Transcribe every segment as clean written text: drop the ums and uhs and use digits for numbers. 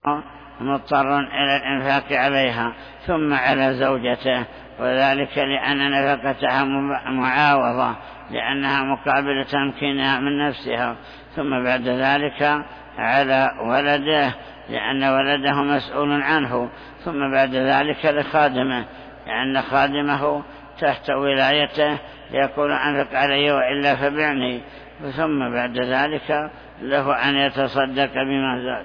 مضطر إلى الإنفاق عليها ثم على زوجته، وذلك لأن نفقتها معاوضة لأنها مقابل تمكينها من نفسها، ثم بعد ذلك على ولده لأن ولده مسؤول عنه، ثم بعد ذلك لخادمه لأن خادمه تحت ولايته يقول أنفق علي وإلا فبعني، ثم بعد ذلك له أن يتصدق بما زاد.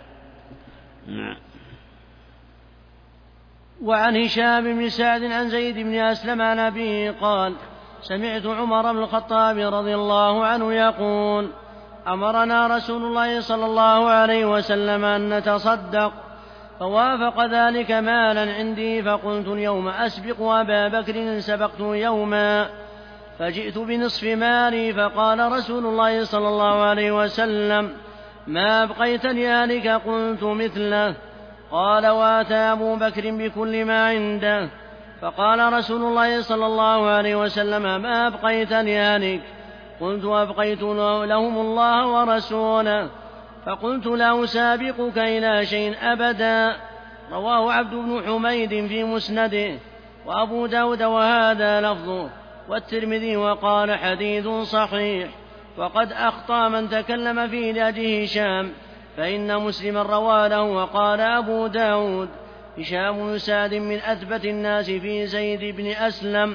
وعن هشام بن سعد عن زيد بن أسلم عن أبيه قال: سمعت عمر بن الخطاب رضي الله عنه يقول: أمرنا رسول الله صلى الله عليه وسلم أن نتصدق، فوافق ذلك مالا عندي، فقلت اليوم أسبق أبا بكر سبقت يوما، فجئت بنصف مالي، فقال رسول الله صلى الله عليه وسلم: ما أبقيت لأهلك؟ قلت مثله. قال: واتى أبو بكر بكل ما عنده، فقال رسول الله صلى الله عليه وسلم: ما أبقيت لأهلك؟ قلت: أبقيت لهم الله ورسوله. فقلت: لا أسابقك إلى شيء أبدا. رواه عبد بن حميد في مسنده، وأبو داود وهذا لفظه، والترمذي وقال: حديث صحيح. وقد أخطأ من تكلم في لأجل هشام، فإن مسلما روى له. وقال أبو داود: هشام بن سعد من أثبت الناس في زيد بن أسلم.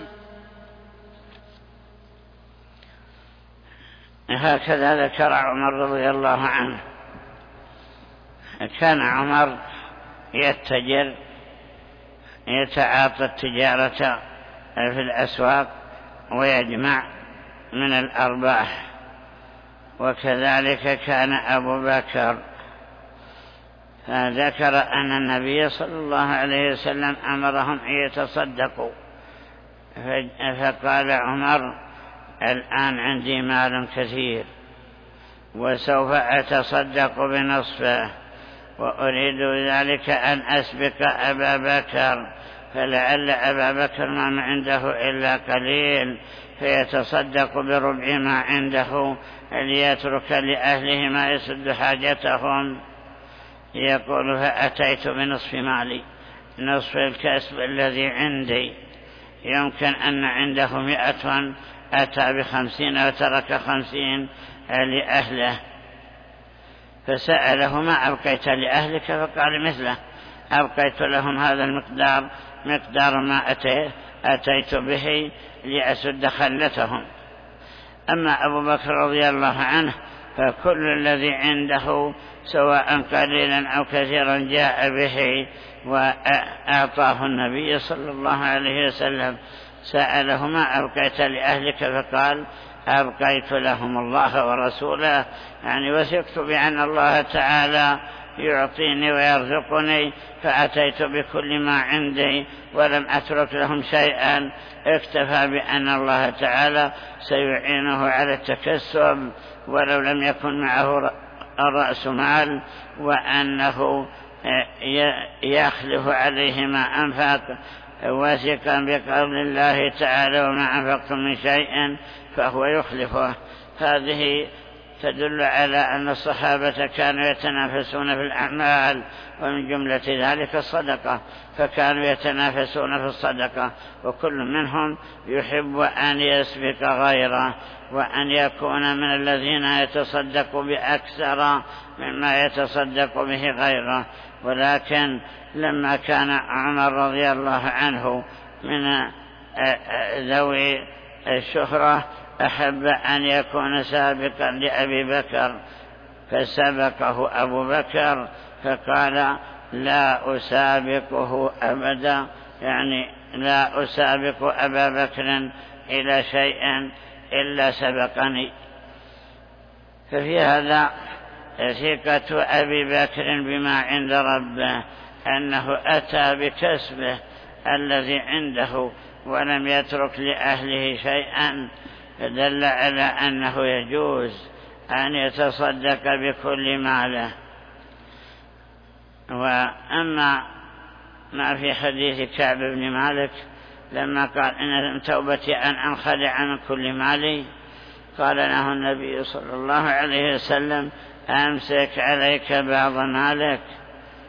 هكذا ذكر عمر رضي الله عنه. كان عمر يتجر يتعاطى التجارة في الأسواق ويجمع من الأرباح، وكذلك كان أبو بكر. فذكر أن النبي صلى الله عليه وسلم أمرهم أن يتصدقوا، فقال عمر: الآن عندي مال كثير وسوف أتصدق بنصفه، وأريد ذلك أن أسبق أبا بكر، فلعل أبا بكر ما عنده إلا قليل فيتصدق بربع ما عنده ليترك لأهله ما يسد حاجتهم. يقول: فأتيت بنصف مالي، نصف الكسب الذي عندي، يمكن أن عنده 100 أتى ب50 وترك 50 لأهله. فسأله: ما أبقيت لأهلك؟ فقال مثله، أبقيت لهم هذا المقدار، مقدار ما أتيت به لأسد خلتهم. أما أبو بكر رضي الله عنه فكل الذي عنده سواء قليلا أو كثيرا جاء به وأعطاه النبي صلى الله عليه وسلم. سأله: ما أبقيت لأهلك؟ فقال: أبقيت لهم الله ورسوله، يعني وثقت بأن الله تعالى يعطيني ويرزقني، فأتيت بكل ما عندي ولم أترك لهم شيئا، اكتفى بأن الله تعالى سيعينه على التكسب ولو لم يكن معه رأس مال، وأنه يخلف عليه ما أنفق، واثقا بقول الله تعالى: وما أنفقتم من شيء فهو يخلفه. هذه تدل على أن الصحابة كانوا يتنافسون في الأعمال، ومن جملة ذلك الصدقة، فكانوا يتنافسون في الصدقة، وكل منهم يحب أن يسبق غيره وأن يكون من الذين يتصدق بأكثر مما يتصدق به غيره. ولكن لما كان عمر رضي الله عنه من ذوي الشهرة أحب أن يكون سابقا لأبي بكر، فسبقه أبو بكر فقال: لا أسابقه أبدا، يعني لا أسابق أبا بكر إلى شيء إلا سبقني. ففي هذا ثقة أبي بكر بما عند ربه، أنه أتى بكسبه الذي عنده ولم يترك لأهله شيئا، فدل على أنه يجوز أن يتصدق بكل ماله. وأما ما في حديث كعب بن مالك لما قال: إن توبتي أن أنخلع من كل مالي، قال له النبي صلى الله عليه وسلم: أمسك عليك بعض مالك،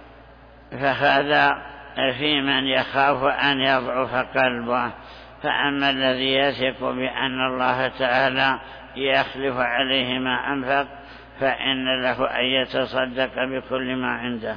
فهذا في من يخاف أن يضعف قلبه. فأما الذي يثق بأن الله تعالى يخلف عليه ما أنفق فإن له أن يتصدق بكل ما عنده.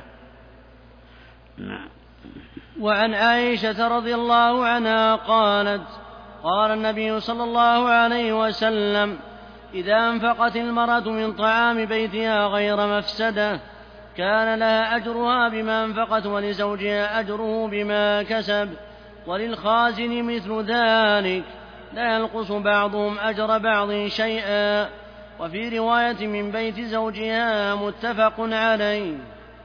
وعن عائشة رضي الله عنها قالت: قال النبي صلى الله عليه وسلم: إذا أنفقت المرأة من طعام بيتها غير مفسدة كان لها أجرها بما أنفقت ولزوجها أجره بما كسب وللخازن مثل ذلك لا ينقص بعضهم أجر بعض شيئا. وفي رواية من بيت زوجها متفق عليه.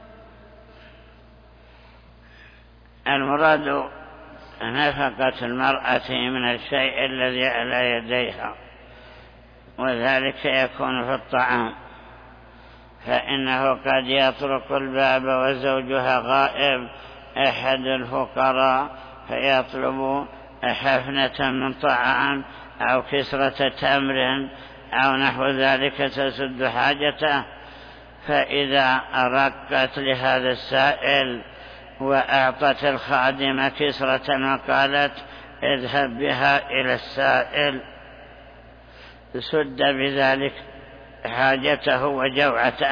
المراد نفقة المرأة من الشيء الذي على يديها، وذلك يكون في الطعام، فإنه قد يطرق الباب وزوجها غائب أحد الفقراء فيطلب حفنة من طعام أو كسرة تمر أو نحو ذلك تسد حاجته، فإذا رقت لهذا السائل وأعطت الخادم كسرة وقالت: اذهب بها إلى السائل، سد بذلك حاجته وجوعته،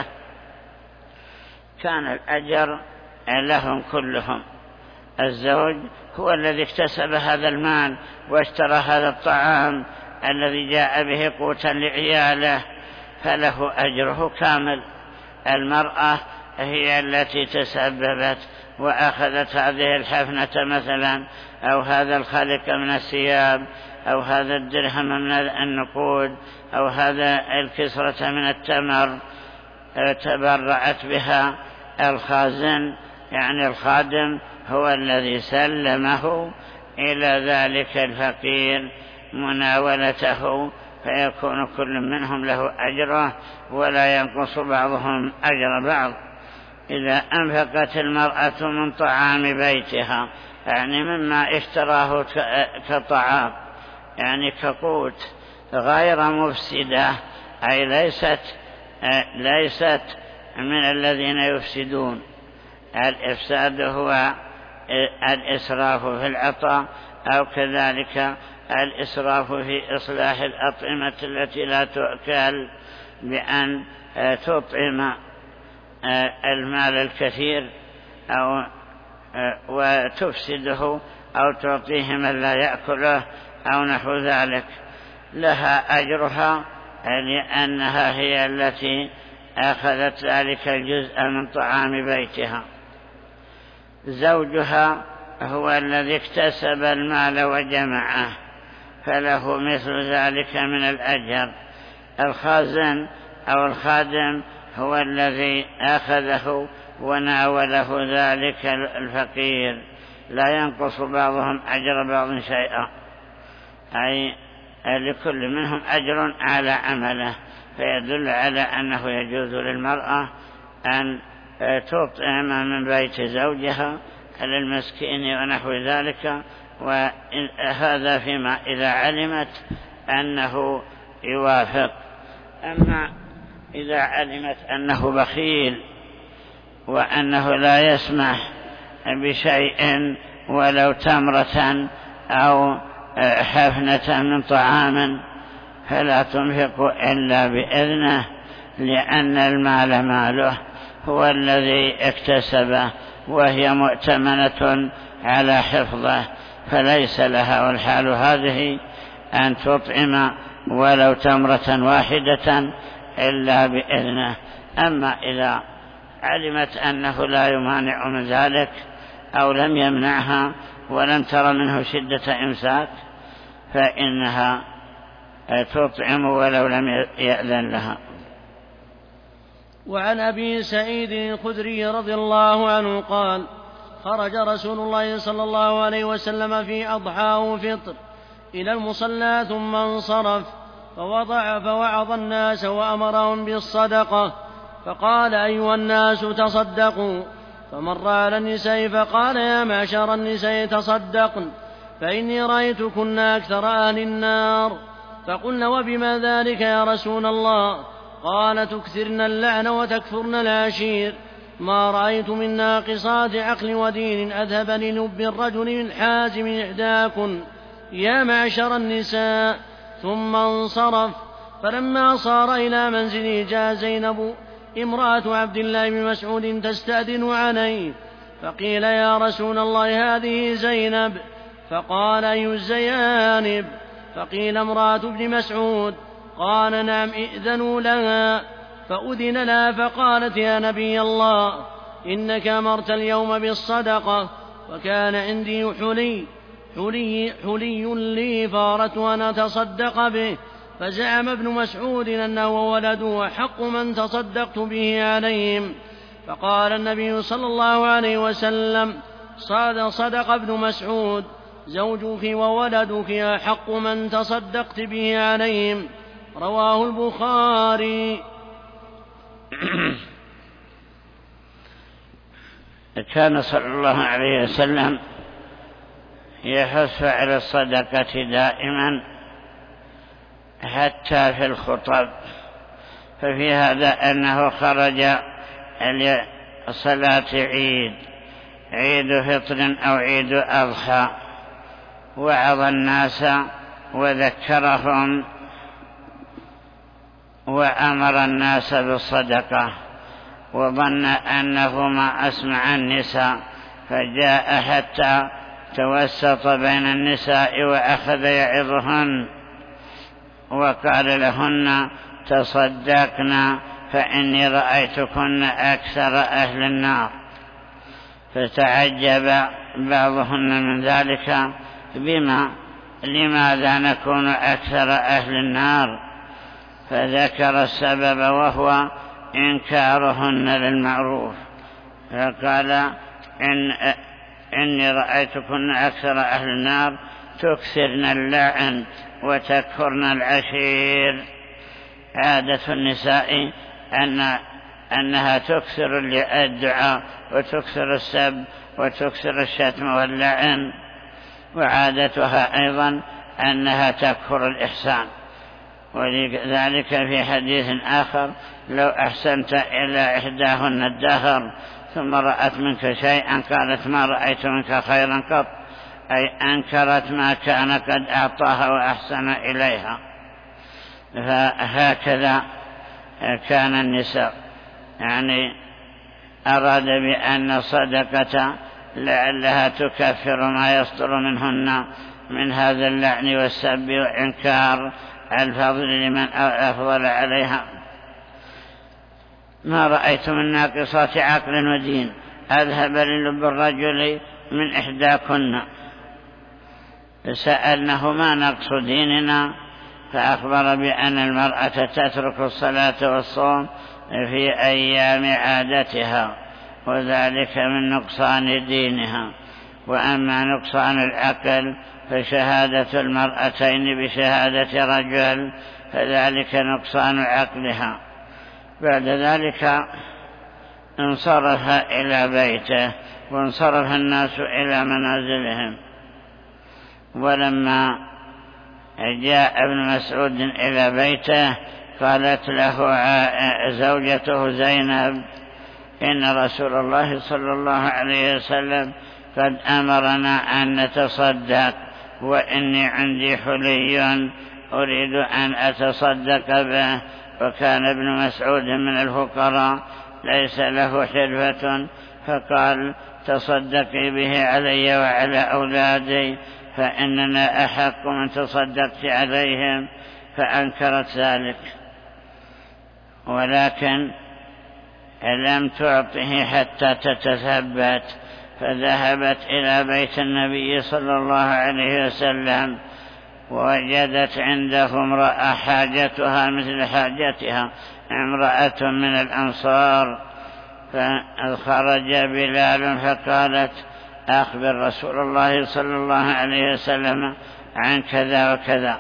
كان الأجر لهم كلهم. الزوج هو الذي اكتسب هذا المال واشترى هذا الطعام الذي جاء به قوتا لعياله، فله أجره كامل. المرأة هي التي تسببت وأخذت هذه الحفنة مثلا، أو هذا الخلق من الثياب، أو هذا الدرهم من النقود، أو هذا الكسرة من التمر، تبرعت بها. الخازن يعني الخادم هو الذي سلمه إلى ذلك الفقير مناولته، فيكون كل منهم له أجره ولا ينقص بعضهم أجر بعض. إذا أنفقت المرأة من طعام بيتها يعني مما اشتراه كطعام يعني كقوت غير مفسدة، أي ليست من الذين يفسدون. الإفساد هو الإسراف في العطاء، أو كذلك الإسراف في إصلاح الأطعمة التي لا تؤكل بأن تطعم المال الكثير أو وتفسده أو تعطيه من لا يأكله أو نحو ذلك، لها أجرها لأنها هي التي أخذت ذلك الجزء من طعام بيتها. زوجها هو الذي اكتسب المال وجمعه، فله مثل ذلك من الأجر. الخازن أو الخادم هو الذي أخذه وناوله ذلك الفقير، لا ينقص بعضهم أجر بعض شيئا، أي لكل منهم أجر على عمله، فيدل على أنه يجوز للمرأة أن تطعم من بيت زوجها للمسكين ونحو ذلك، وهذا فيما إذا علمت أنه يوافق. أما إذا علمت أنه بخيل وأنه لا يسمح بشيء ولو تمرة أو حفنة من طعام فلا تنفق إلا بإذنه، لأن المال ماله، هو الذي اكتسبه وهي مؤتمنة على حفظه، فليس لها والحال هذه أن تطعم ولو تمرة واحدة إلا بإذنه. أما إذا علمت أنه لا يمانع من ذلك أو لم يمنعها ولم تر منه شدة إمساك فإنها تطعم ولو لم يأذن لها. وعن أبي سعيد الخدري رضي الله عنه قال: خرج رسول الله صلى الله عليه وسلم في أضحى وفطر إلى المصلى ثم انصرف فوعظ الناس وأمرهم بالصدقة، فقال: أيها الناس تصدقوا. فمر على النساء فقال: يا معشر النساء تصدقن فإني رأيتكن أكثر أهل النار. فقلن: وبما ذلك يا رسول الله؟ قال: تكثرن اللعن وتكفرن العشير ما رأيت من ناقصات عقل ودين أذهب للب الرجل من حازم إحداكن يا معشر النساء. ثم انصرف. فلما صار إلى منزله جاء زينب امرأة عبد الله بن مسعود تستأذن عليه، فقيل يا رسول الله هذه زينب، فقال أي الزيانب؟ فقيل امرأة ابن مسعود، قال نعم ائذنوا لها. فأذن لها فقالت يا نبي الله إنك أمرت اليوم بالصدقة وكان عندي حلي لي فأردت أن أتصدق به، فزعم ابن مسعود أنه وولده حق من تصدقت به عليهم. فقال النبي صلى الله عليه وسلم صدق ابن مسعود، زوجك وولدك أحق من تصدقت به عليهم. رواه البخاري. كان صلى الله عليه وسلم يحث على الصدقة دائما حتى في الخطب، ففي هذا أنه خرج لصلاة عيد فطر أو عيد أضحى، وعظ الناس وذكرهم وأمر الناس بالصدقة، وظن أنه ما أسمع النساء فجاء حتى توسط بين النساء وأخذ يعظهن وقال لهن تصدقنا فإني رأيتكن أكثر أهل النار. فتعجب بعضهن من ذلك، لماذا نكون أكثر أهل النار؟ فذكر السبب وهو إنكارهن للمعروف، فقال إني رأيتكن أكثر أهل النار تكثرن اللعن وتكفرن العشير. عادة النساء أنها تكثر الدعاء وتكثر السب وتكثر الشتم واللعن، وعادتها أيضا أنها تكفر الإحسان. ولذلك في حديث آخر لو أحسنت إلى إحداهن الدهر ثم رأت منك شيئا قالت ما رأيت منك خيرا قط، أي أنكرت ما كان قد أعطاها وأحسن إليها. فهكذا كان النساء، يعني أراد بأن الصدقة لعلها تكفر ما يصدر منهن من هذا اللعن والسب وإنكار الفضل لمن أفضل عليها. ما رأيت من ناقصات عقل ودين أذهب للب الرجل من إحداكن. سألناه ما نقص ديننا، فأخبر بأن المرأة تترك الصلاة والصوم في أيام عادتها، وذلك من نقصان دينها. وأما نقصان العقل فشهادة المرأتين بشهادة رجل، فذلك نقصان عقلها. بعد ذلك انصرف إلى بيته وانصرف الناس إلى منازلهم. ولما جاء ابن مسعود إلى بيته قالت له زوجته زينب إن رسول الله صلى الله عليه وسلم قد أمرنا أن نتصدق، وإني عندي حلي أريد أن أتصدق به. وكان ابن مسعود من الفقراء ليس له حرفة، فقال تصدقي به علي وعلى أولادي فإننا أحق من تصدقت عليهم. فأنكرت ذلك، ولكن لم تعطه حتى تتثبت، فذهبت إلى بيت النبي صلى الله عليه وسلم ووجدت عنده امرأة حاجتها مثل حاجتها، امرأة من الأنصار. فخرج بلال فقالت أخبر رسول الله صلى الله عليه وسلم عن كذا وكذا.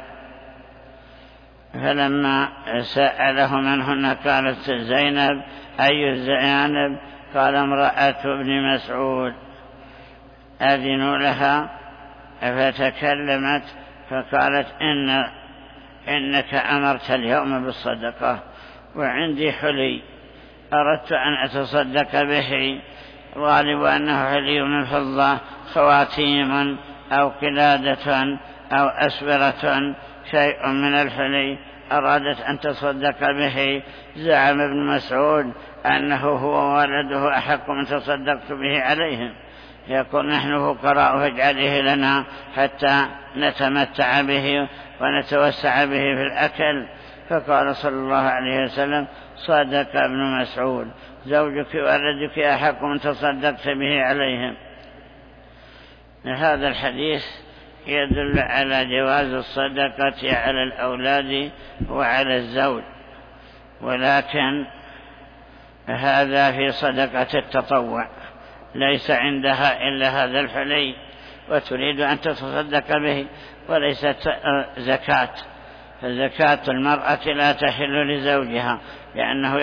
فلما سأله من هن قالت زينب. أي الزيانب؟ قال امرأة ابن مسعود. أذنوا لها فتكلمت فقالت إنك أمرت اليوم بالصدقة وعندي حلي أردت أن أتصدق به، غالب أنه حلي من فضة، خواتيم أو قلادة أو أسورة، شيء من الحلي أرادت أن تصدق به. زعم ابن مسعود أنه هو ولده أحق من تصدقت به عليهم، يقول نحن فقراء فاجعله لنا حتى نتمتع به ونتوسع به في الأكل. فقال صلى الله عليه وسلم صدق ابن مسعود، زوجك وولدك أحق من تصدقت به عليهم. هذا الحديث يدل على جواز الصدقة على الأولاد وعلى الزوج، ولكن هذا في صدقة التطوع، ليس عندها إلا هذا الحلي وتريد أن تتصدق به، وليست زكاة. فزكاة المرأة لا تحل لزوجها لأنه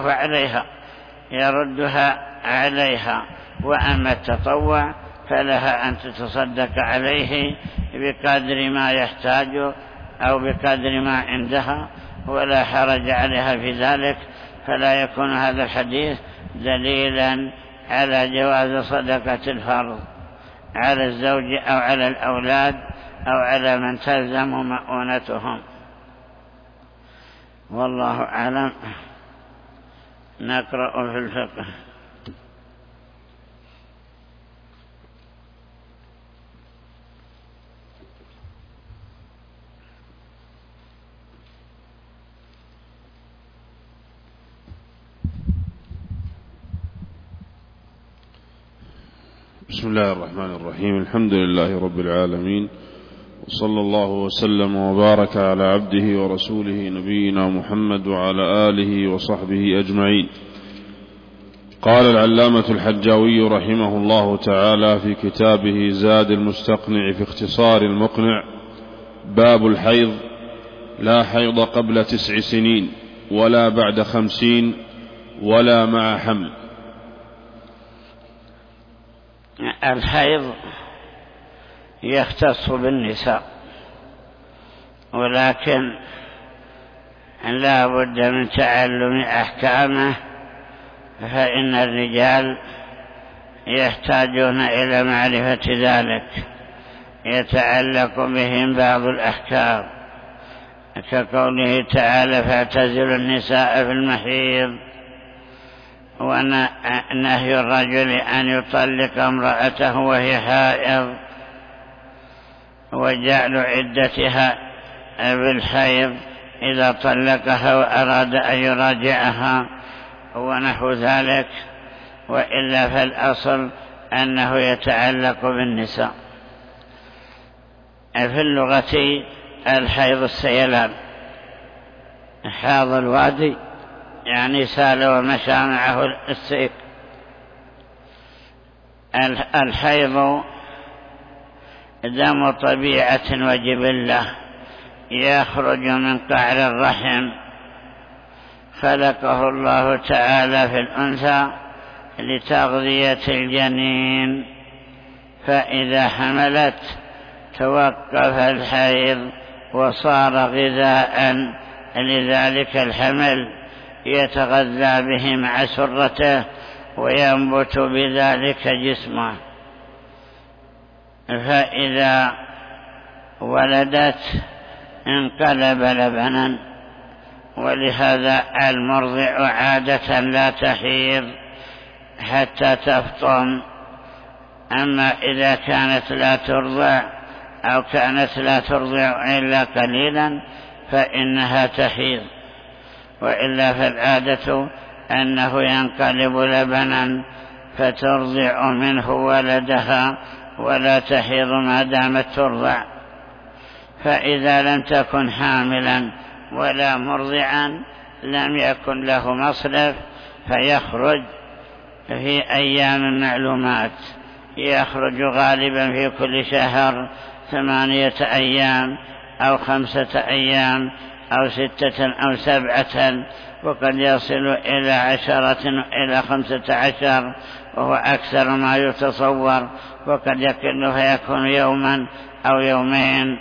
يردها عليها، وأما التطوع فلها أن تتصدق عليه بقدر ما يحتاج أو بقدر ما عندها، ولا حرج عليها في ذلك. فلا يكون هذا الحديث دليلا على جواز صدقة الفرض على الزوج أو على الأولاد أو على من تلزم مؤونتهم. والله أعلم. نقرأ في الفقه. بسم الله الرحمن الرحيم. الحمد لله رب العالمين، وصلى الله وسلم وبارك على عبده ورسوله نبينا محمد وعلى آله وصحبه أجمعين. قال العلامة الحجاوي رحمه الله تعالى في كتابه زاد المستقنع في اختصار المقنع: باب الحيض: لا حيض قبل 9 سنين ولا بعد 50 ولا مع حمل. الحيض يختص بالنساء، ولكن لا بد من تعلم أحكامه، فإن الرجال يحتاجون إلى معرفة ذلك، يتعلق بهم بعض الأحكام، كقوله تعالى: فاعتزلوا النساء في المحيض، ونهي الرجل أن يطلق امرأته وهي حائض، وجعل عدتها بالحيض إذا طلقها وأراد أن يراجعها ونحو ذلك. وإلا فالأصل أنه يتعلق بالنساء. في اللغة الحيض السيلان، حاض الوادي يعني سال ومشى معه السيق. الحيض دم طبيعة وجبلة يخرج من قعر الرحم، خلقه الله تعالى في الأنثى لتغذية الجنين، فإذا حملت توقف الحيض وصار غذاء لذلك الحمل، يتغذى به مع سرته وينبت بذلك جسمه. فإذا ولدت انقلب لبنا، ولهذا المرضع عادة لا تحيض حتى تفطم. أما إذا كانت لا ترضع أو كانت لا ترضع إلا قليلا فإنها تحيض، وإلا فالعادة أنه ينقلب لبنا فترضع منه ولدها ولا تحيض ما دامت ترضع. فإذا لم تكن حاملا ولا مرضعا لم يكن له مصرف، فيخرج في أيام معلومات، يخرج غالبا في كل شهر 8 أيام أو 5 أيام أو 6 أو 7، وقد يصل إلى 10 إلى 15، وهو أكثر ما يتصور، وقد يقل فيكون يوما أو يومين.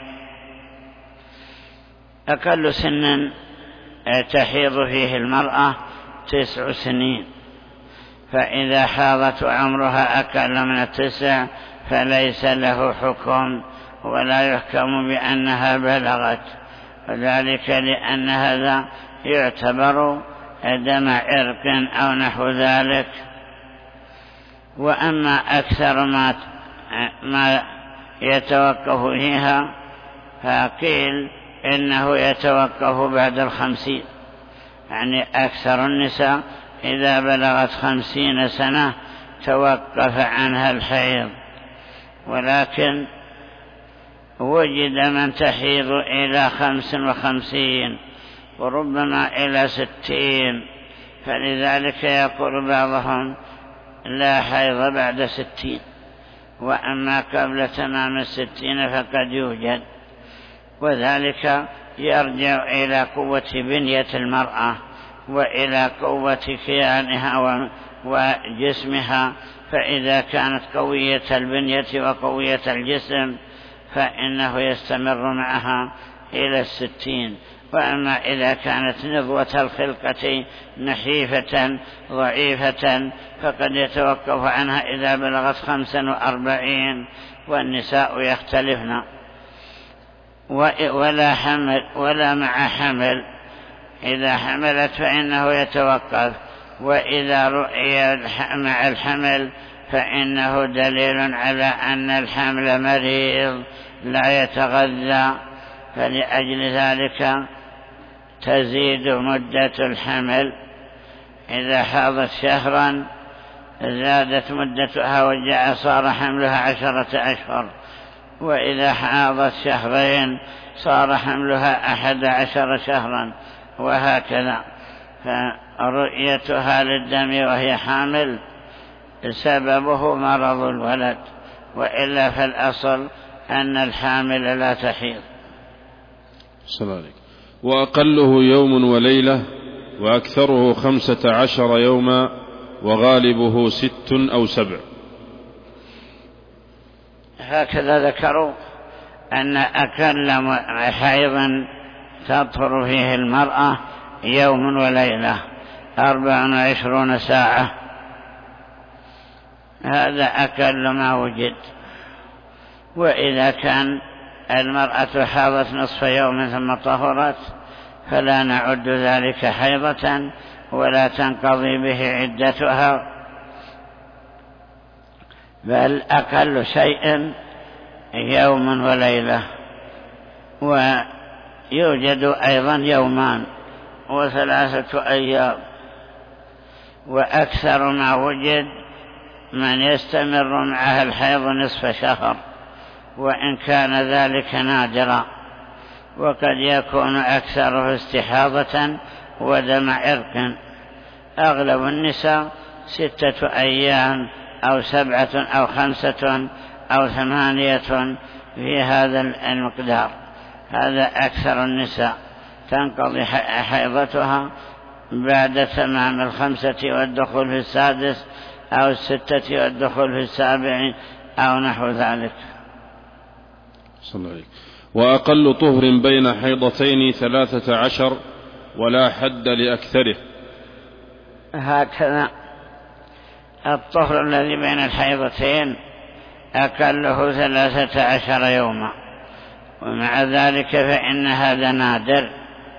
أقل سن تحيض فيه المرأة 9 سنين، فإذا حاضت عمرها أقل من 9 فليس له حكم ولا يحكم بأنها بلغت، وذلك لأن هذا يعتبر دم عرق أو نحو ذلك. وأما أكثر ما يتوقف فيها فقيل إنه يتوقف بعد 50، يعني أكثر النساء إذا بلغت 50 سنة توقف عنها الحيض، ولكن وجد من تحيض إلى 55 وربما إلى 60، فلذلك يقول بعضهم لا حيض بعد 60، وأما قبل تمام 60 فقد يوجد، وذلك يرجع إلى قوة بنية المرأة وإلى قوة كيانها وجسمها، فإذا كانت قوية البنية وقوية الجسم فإنه يستمر معها إلى 60، وأما إذا كانت نضوة الخلقة نحيفة ضعيفة فقد يتوقف عنها إذا بلغت 45، والنساء يختلفن. ولا مع حمل، إذا حملت فإنه يتوقف، وإذا رؤي مع الحمل فإنه دليل على أن الحمل مريض لا يتغذى، فلأجل ذلك تزيد مدة الحمل. إذا حاضت شهرا زادت مدتها وجاء صار حملها 10 أشهر، وإذا حاضت شهرين صار حملها 11 شهرا، وهكذا. فرؤيتها للدم وهي حامل سببه مرض الولد، وإلا فالأصل أن الحامل لا تحيض. السلام عليكم. وأقله يوم وليلة، وأكثره 15 يوما، وغالبه 6 أو 7. هكذا ذكروا أن أقل حيضا تطهر فيه المرأة يوم وليلة 24 ساعة، هذا أقل ما وجد. وإذا كان المرأة حاضت نصف يوم ثم طهرت فلا نعد ذلك حيضة ولا تنقضي به عدتها، بل أقل شيء يوم وليلة. ويوجد أيضا 2 يوم و3 أيام، وأكثر ما وجد من يستمر معها الحيض نصف شهر، وإن كان ذلك نادرا، وقد يكون أكثره استحاضة ودم عرق. أغلب النساء 6 أيام أو 7 أو 5 أو 8 في هذا المقدار، هذا أكثر النساء تنقضي حيضتها بعد تمام 5 والدخول في 6 أو 6 والدخول في 7 أو نحو ذلك. صلى الله عليه. وأقل طهر بين حيضتين 13، ولا حد لأكثره. هكذا الطهر الذي بين الحيضتين أقله 13 يوما، ومع ذلك فإن هذا نادر،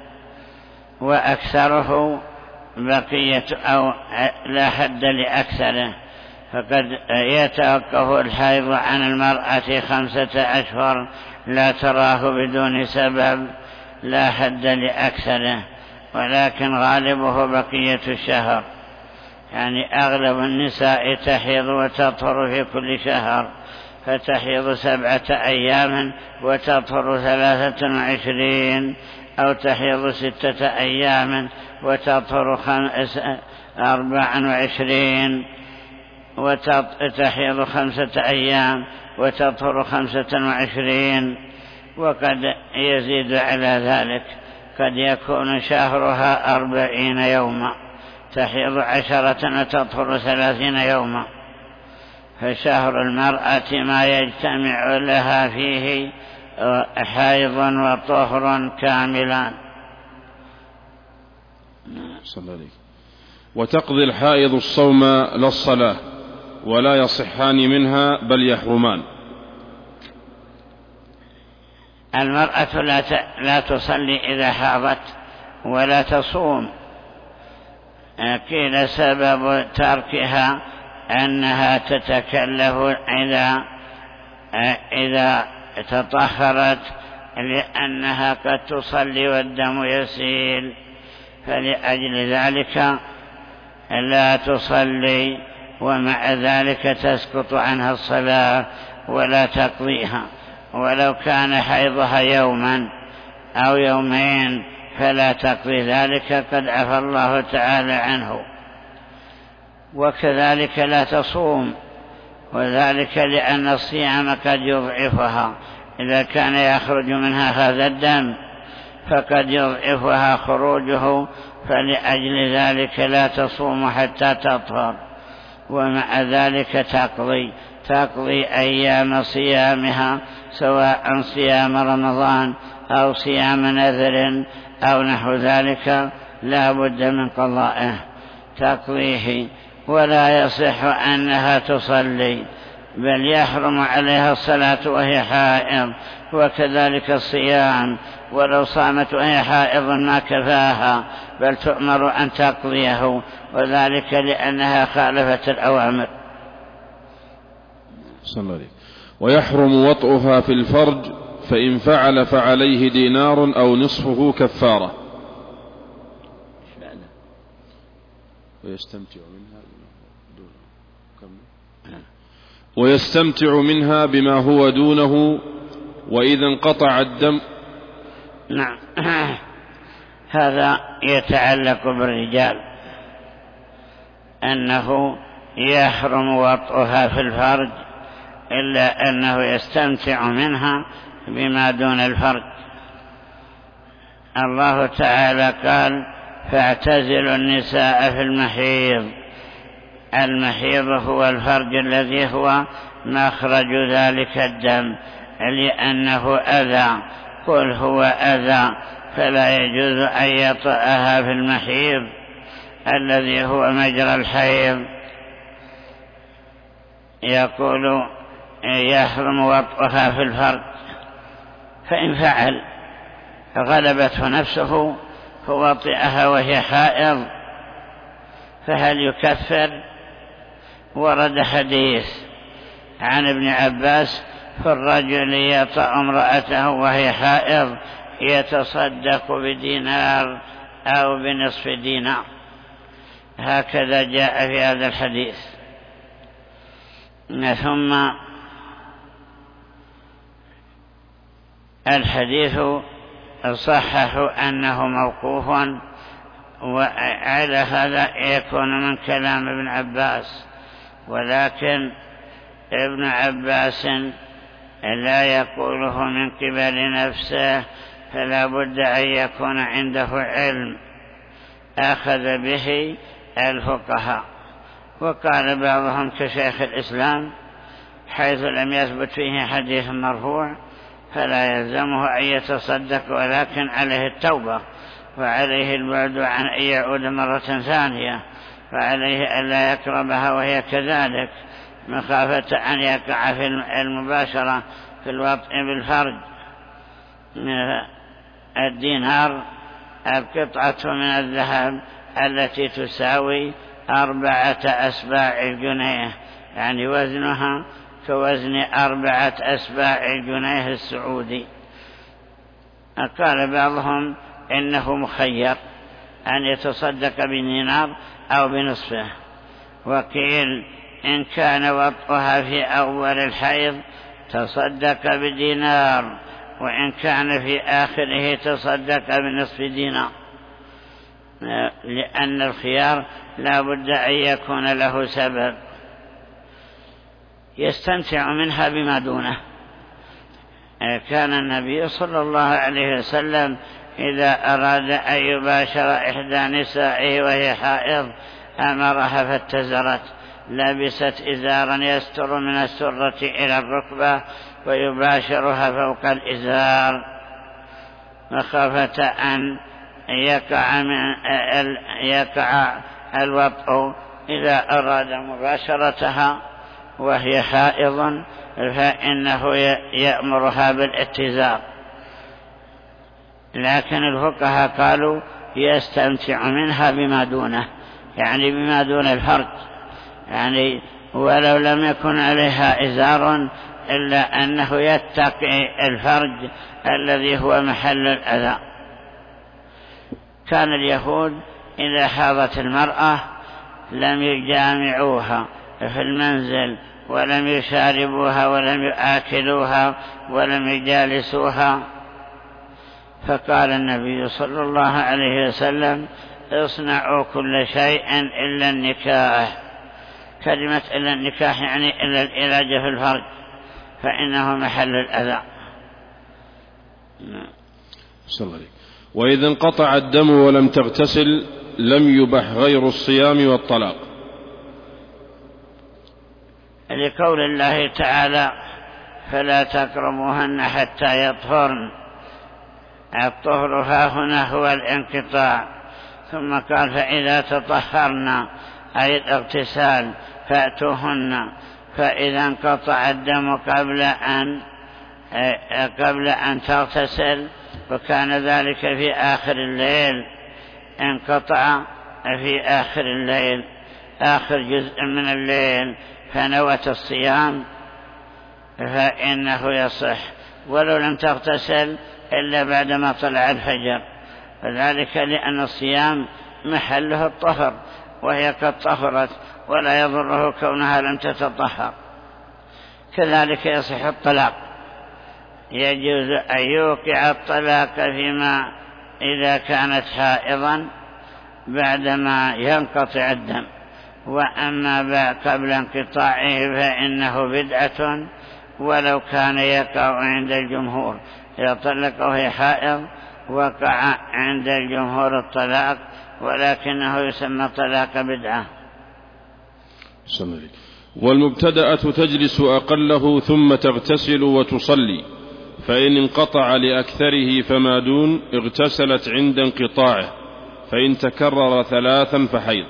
وأكثره بقية أو لا حد لأكثره، فقد يتوقف الحيض عن المرأة 5 أشهر لا تراه بدون سبب، لا حد لأكثره، ولكن غالبه بقية الشهر، يعني أغلب النساء تحيض وتطهر في كل شهر، فتحيض 7 أيام وتطهر 23، أو تحيض 6 أيام وتطهر 24، وتحيض 5 أيام وتطهر 25، وقد يزيد على ذلك، قد يكون شهرها 40 يوما، تحيض 10 وتطهر 30 يوما. فشهر المرأة ما يجتمع لها فيه حيض وطهر كاملان. صلى الله عليه. وتقضي الحائض الصوم لا الصلاة، ولا يصحان منها بل يحرمان. المرأة لا تصلي إذا حاضت ولا تصوم، قيل سبب تركها أنها تتكلف إذا تطهرت، لأنها قد تصلي والدم يسيل، فلأجل ذلك لا تصلي، ومع ذلك تسقط عنها الصلاة ولا تقضيها، ولو كان حيضها يوما أو يومين فلا تقضي ذلك، قد عفى الله تعالى عنه. وكذلك لا تصوم، وذلك لأن الصيام قد يضعفها، إذا كان يخرج منها هذا الدم فقد يضعفها خروجه، فلأجل ذلك لا تصوم حتى تطهر، ومع ذلك تقضي أيام صيامها، سواء صيام رمضان أو صيام نذر أو نحو ذلك، لا بد من قضائه، تقضيه، ولا يصح أنها تصلي، بل يحرم عليها الصلاة وهي حائض، وكذلك الصيام، ولو صامت وهي حائض ما كفاها، بل تؤمر أن تقضيه، وذلك لأنها خالفت الأوامر. صلى الله عليه. ويحرم وطئها في الفرج، فإن فعل فعليه دينار أو نصفه كفارة. ويستمتع منها بما هو دونه، وإذا انقطع الدم. نعم، هذا يتعلق بالرجال، أنه يحرم وطئها في الفرج، إلا أنه يستمتع منها بما دون الفرج. الله تعالى قال: فاعتزلوا النساء في المحيض. المحيض هو الفرج الذي هو مخرج ذلك الدم، لأنه أذى، قل هو أذى، فلا يجوز أن يطأها في المحيض الذي هو مجرى الحيض. يقول: يحرم وطئها في الفرج، فإن فعل غلبته نفسه فوطئها وهي حائض فهل يكفر؟ ورد حديث عن ابن عباس: فالرجل يطأ امرأته وهي حائض يتصدق بدينار أو بنصف دينار. هكذا جاء في هذا الحديث. ثم الحديث صححوا أنه موقوف، وعلى هذا يكون من كلام ابن عباس، ولكن ابن عباس لا يقوله من قبل نفسه، فلا بد أن يكون عنده علم أخذ به الفقهاء. وقال بعضهم كشيخ الإسلام: حيث لم يثبت فيه حديث مرفوع فلا يلزمه أن يتصدق، ولكن عليه التوبة، وعليه البعد عن أن يعود مرة ثانية، وعليه ألا يقربها وهي كذلك، مخافة أن يقع في المباشرة في الوطء بالفرج. الدينار القطعة من الذهب التي تساوي 4 أسباع الجنيه، يعني وزنها كوزن 4 أسباع الجنيه السعودي. قال بعضهم إنه مخير أن يتصدق بدينار أو بنصفه، وقيل إن كان وطئها في أول الحيض تصدق بدينار، وإن كان في آخره تصدق بنصف دينار، لأن الخيار لا بد أن يكون له سبب. يستمتع منها بما دونه. كان النبي صلى الله عليه وسلم إذا أراد أن يباشر إحدى نسائه وهي حائض أمرها فاتزرت، لبست إزارا يستر من السرة إلى الركبة ويباشرها فوق الإزار، مخافة أن يقع الوطء إذا أراد مباشرتها وهي حائض فإنه يأمرها بالاتزار، لكن الفقهاء قالوا يستمتع منها بما دونه، يعني بما دون الفرج، يعني ولو لم يكن عليها إزار إلا أنه يتقي الفرج الذي هو محل الأذى. كان اليهود إذا حاضت المرأة لم يجامعوها في المنزل ولم يشاربوها ولم يآكلوها ولم يجالسوها، فقال النبي صلى الله عليه وسلم اصنعوا كل شيء إلا النكاح. كلمة إلا النكاح يعني إلا العلاج في الفرج فإنه محل الأذى. صلى الله عليه. وإذا انقطع الدم ولم تغتسل لم يبح غير الصيام والطلاق، لقول الله تعالى فلا تقربوهن حتى يطهرن. الطهر هنا هو الانقطاع، ثم قال فإذا تطهرن أي الاغتسال فأتوهن. فإذا انقطع الدم قبل أن تغتسل وكان ذلك في آخر الليل، انقطع في آخر الليل آخر جزء من الليل فنوت الصيام فإنه يصح، ولو لم تغتسل إلا بعدما طلع الفجر، وذلك لأن الصيام محله الطهر وهي قد طهرت ولا يضره كونها لم تتطهر. كذلك يصح الطلاق، يجوز أن يوقع الطلاق فيما إذا كانت حائضا بعدما ينقطع الدم، وأما قبل انقطاعه فإنه بدعة ولو كان يقع عند الجمهور. إذا طلق وهي حائض وقع عند الجمهور الطلاق، ولكنه يسمى طلاق بدعة. والمبتدأة تجلس أقله ثم تغتسل وتصلي، فإن انقطع لأكثره فما دون اغتسلت عند انقطاعه، فإن تكرر 3 فحيض.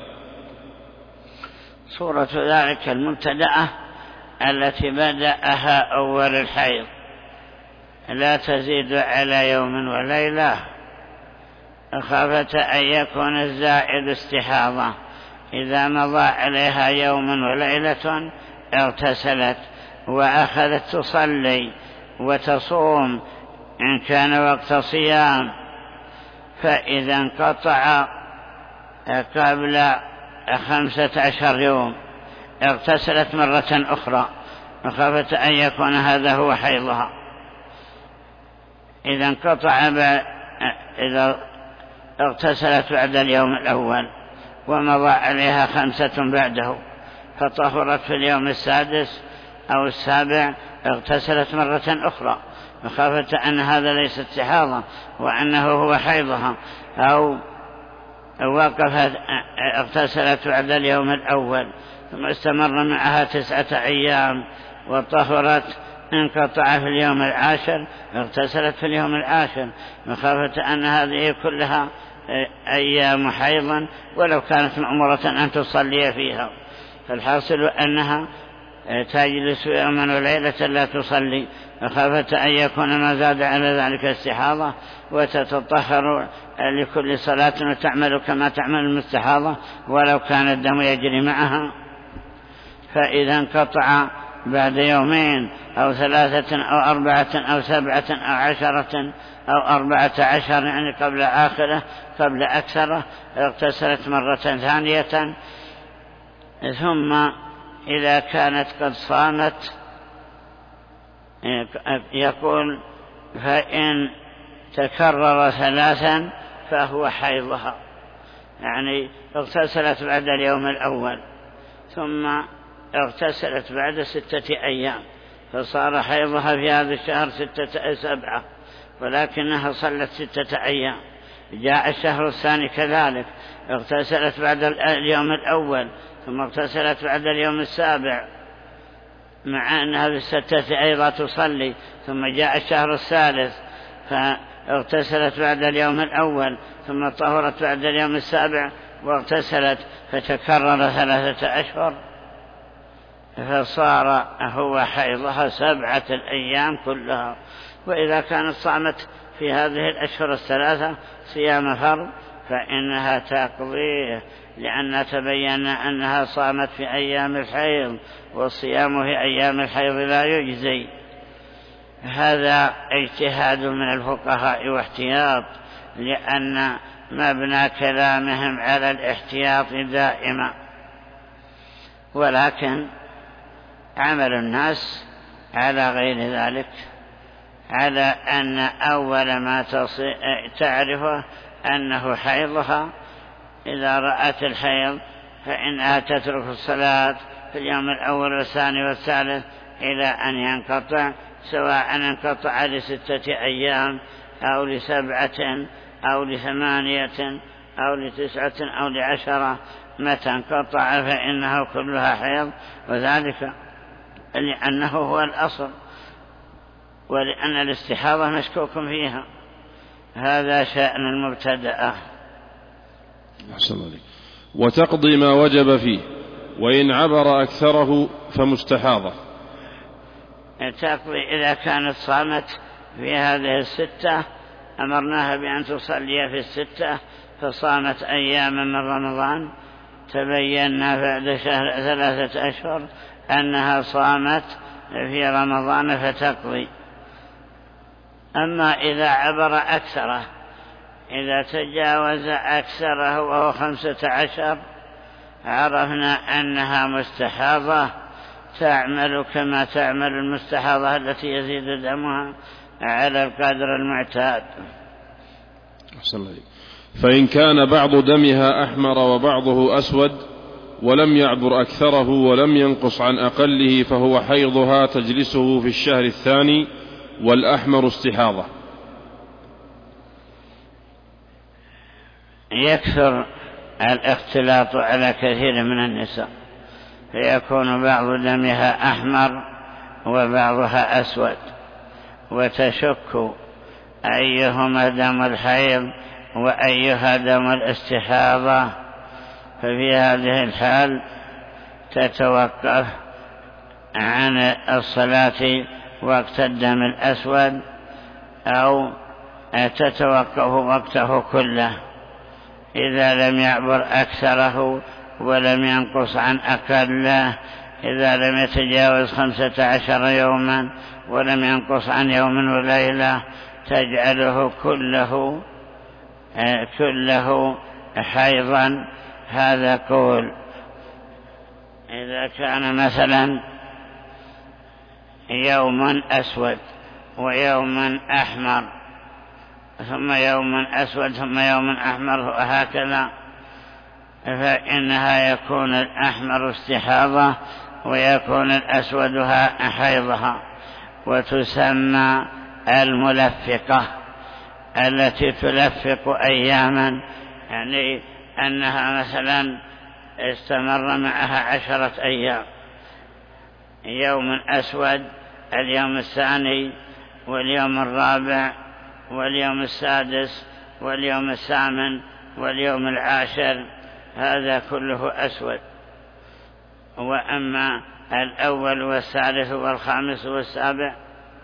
صورة ذلك المبتدأة التي بدأها أول الحيض لا تزيد على يوم وليلة، خافت أن يكون الزائد استحاضة. إذا مضى عليها يوم وليلة اغتسلت وأخذت تصلي وتصوم إن كان وقت صيام، فإذا انقطع قبل 15 يوم اغتسلت مرة أخرى وخافت أن يكون هذا هو حيضها. إذا انقطع إذا اغتسلت بعد اليوم الأول ومضى عليها 5 بعده فطهرت في اليوم 6 أو 7 اغتسلت مرة أخرى وخافت أن هذا ليس استحاضة وأنه هو حيضها، أو وقفت اغتسلت بعد اليوم الأول ثم استمر معها 9 أيام وطهرت، انقطع في اليوم 10 اغتسلت في اليوم 10 وخافت أن هذه كلها أيام حيضا ولو كانت مأمورة أن تصلي فيها. فالحاصل أنها تجلس يوما وليلة لا تصلي وخافت أن يكون ما زاد على ذلك استحاضة، وتتطهر لكل صلاة وتعمل كما تعمل المستحاضة ولو كان الدم يجري معها. فإذا انقطع بعد 2 أو 3 أو 4 أو 7 أو 10 أو 14 يعني قبل آخره قبل أكثره اغتسلت مرة ثانية. ثم إذا كانت قد صامت يقول فإن تكرر 3 فهو حيضها، يعني اغتسلت بعد اليوم الأول ثم اغتسلت بعد 6 أيام فصار حيضها في هذا الشهر 7 ولكنها صلت 6 أيام. جاء الشهر الثاني كذلك اغتسلت بعد اليوم الأول ثم اغتسلت بعد اليوم 7 مع أنها ب6 أيضا تصلي، ثم جاء الشهر الثالث فاغتسلت بعد اليوم الأول ثم طهرت بعد اليوم 7 واغتسلت فتكرر 3 أشهر فصار هو حيضها 7 أيام كلها. وإذا كانت صامت في هذه الأشهر 3 صيام فرض فإنها تقضيه، لأن تبين أنها صامت في أيام الحيض، والصيام في أيام الحيض لا يجزي. هذا اجتهاد من الفقهاء واحتياط، لأن مبنى كلامهم على الاحتياط دائما، ولكن عمل الناس على غير ذلك، على أن أول ما تعرفه أنه حيضها. إذا رأت الحيض فإنها تترك الصلاة في اليوم الأول والثاني والثالث إلى أن ينقطع، سواء انقطع ل6 أيام أو ل7 أو ل8 أو ل9 أو ل10. متى انقطع فإنه كلها حيض، وذلك لأنه هو الأصل، ولأن الاستحاضة مشكوك فيها. هذا شأن المبتدأ. أحسن الله. وتقضي ما وجب فيه، وإن عبر أكثره فمستحاضة. تقضي إذا كانت صامت في هذه 6 أمرناها بأن تصلي في 6 فصامت أياما من رمضان، تبينا بعد 3 أشهر أنها صامت في رمضان فتقضي. أما إذا عبر أكثره، إذا تجاوز أكثره وهو 15 عرفنا أنها مستحاضة، تعمل كما تعمل المستحاضة التي يزيد دمها على القدر المعتاد. فإن كان بعض دمها أحمر وبعضه أسود ولم يعبر أكثره ولم ينقص عن أقله فهو حيضها تجلسه في الشهر الثاني، والأحمر استحاضة. يكثر الاختلاط على كثير من النساء، فيكون بعض دمها أحمر وبعضها أسود، وتشك أيهما دم الحيض وأيها دم الاستحاضة. ففي هذه الحال تتوقف عن الصلاة وقت الدم الأسود، أو تتوقف وقته كله إذا لم يعبر أكثره ولم ينقص عن أقله، إذا لم يتجاوز 15 يوما ولم ينقص عن يوم وليلة تجعله كله حيضا. هذا قول. إذا كان مثلا يوم أسود ويوم أحمر ثم يوم أسود ثم يوم أحمر وهكذا، فإنها يكون الأحمر استحاضة ويكون الأسود حيضها. وتسمى الملفقة، التي تلفق أياما، يعني أنها مثلا استمر معها 10 أيام، يوم أسود اليوم الثاني واليوم الرابع واليوم السادس واليوم الثامن واليوم العاشر، هذا كله أسود. وأما الأول والثالث والخامس والسابع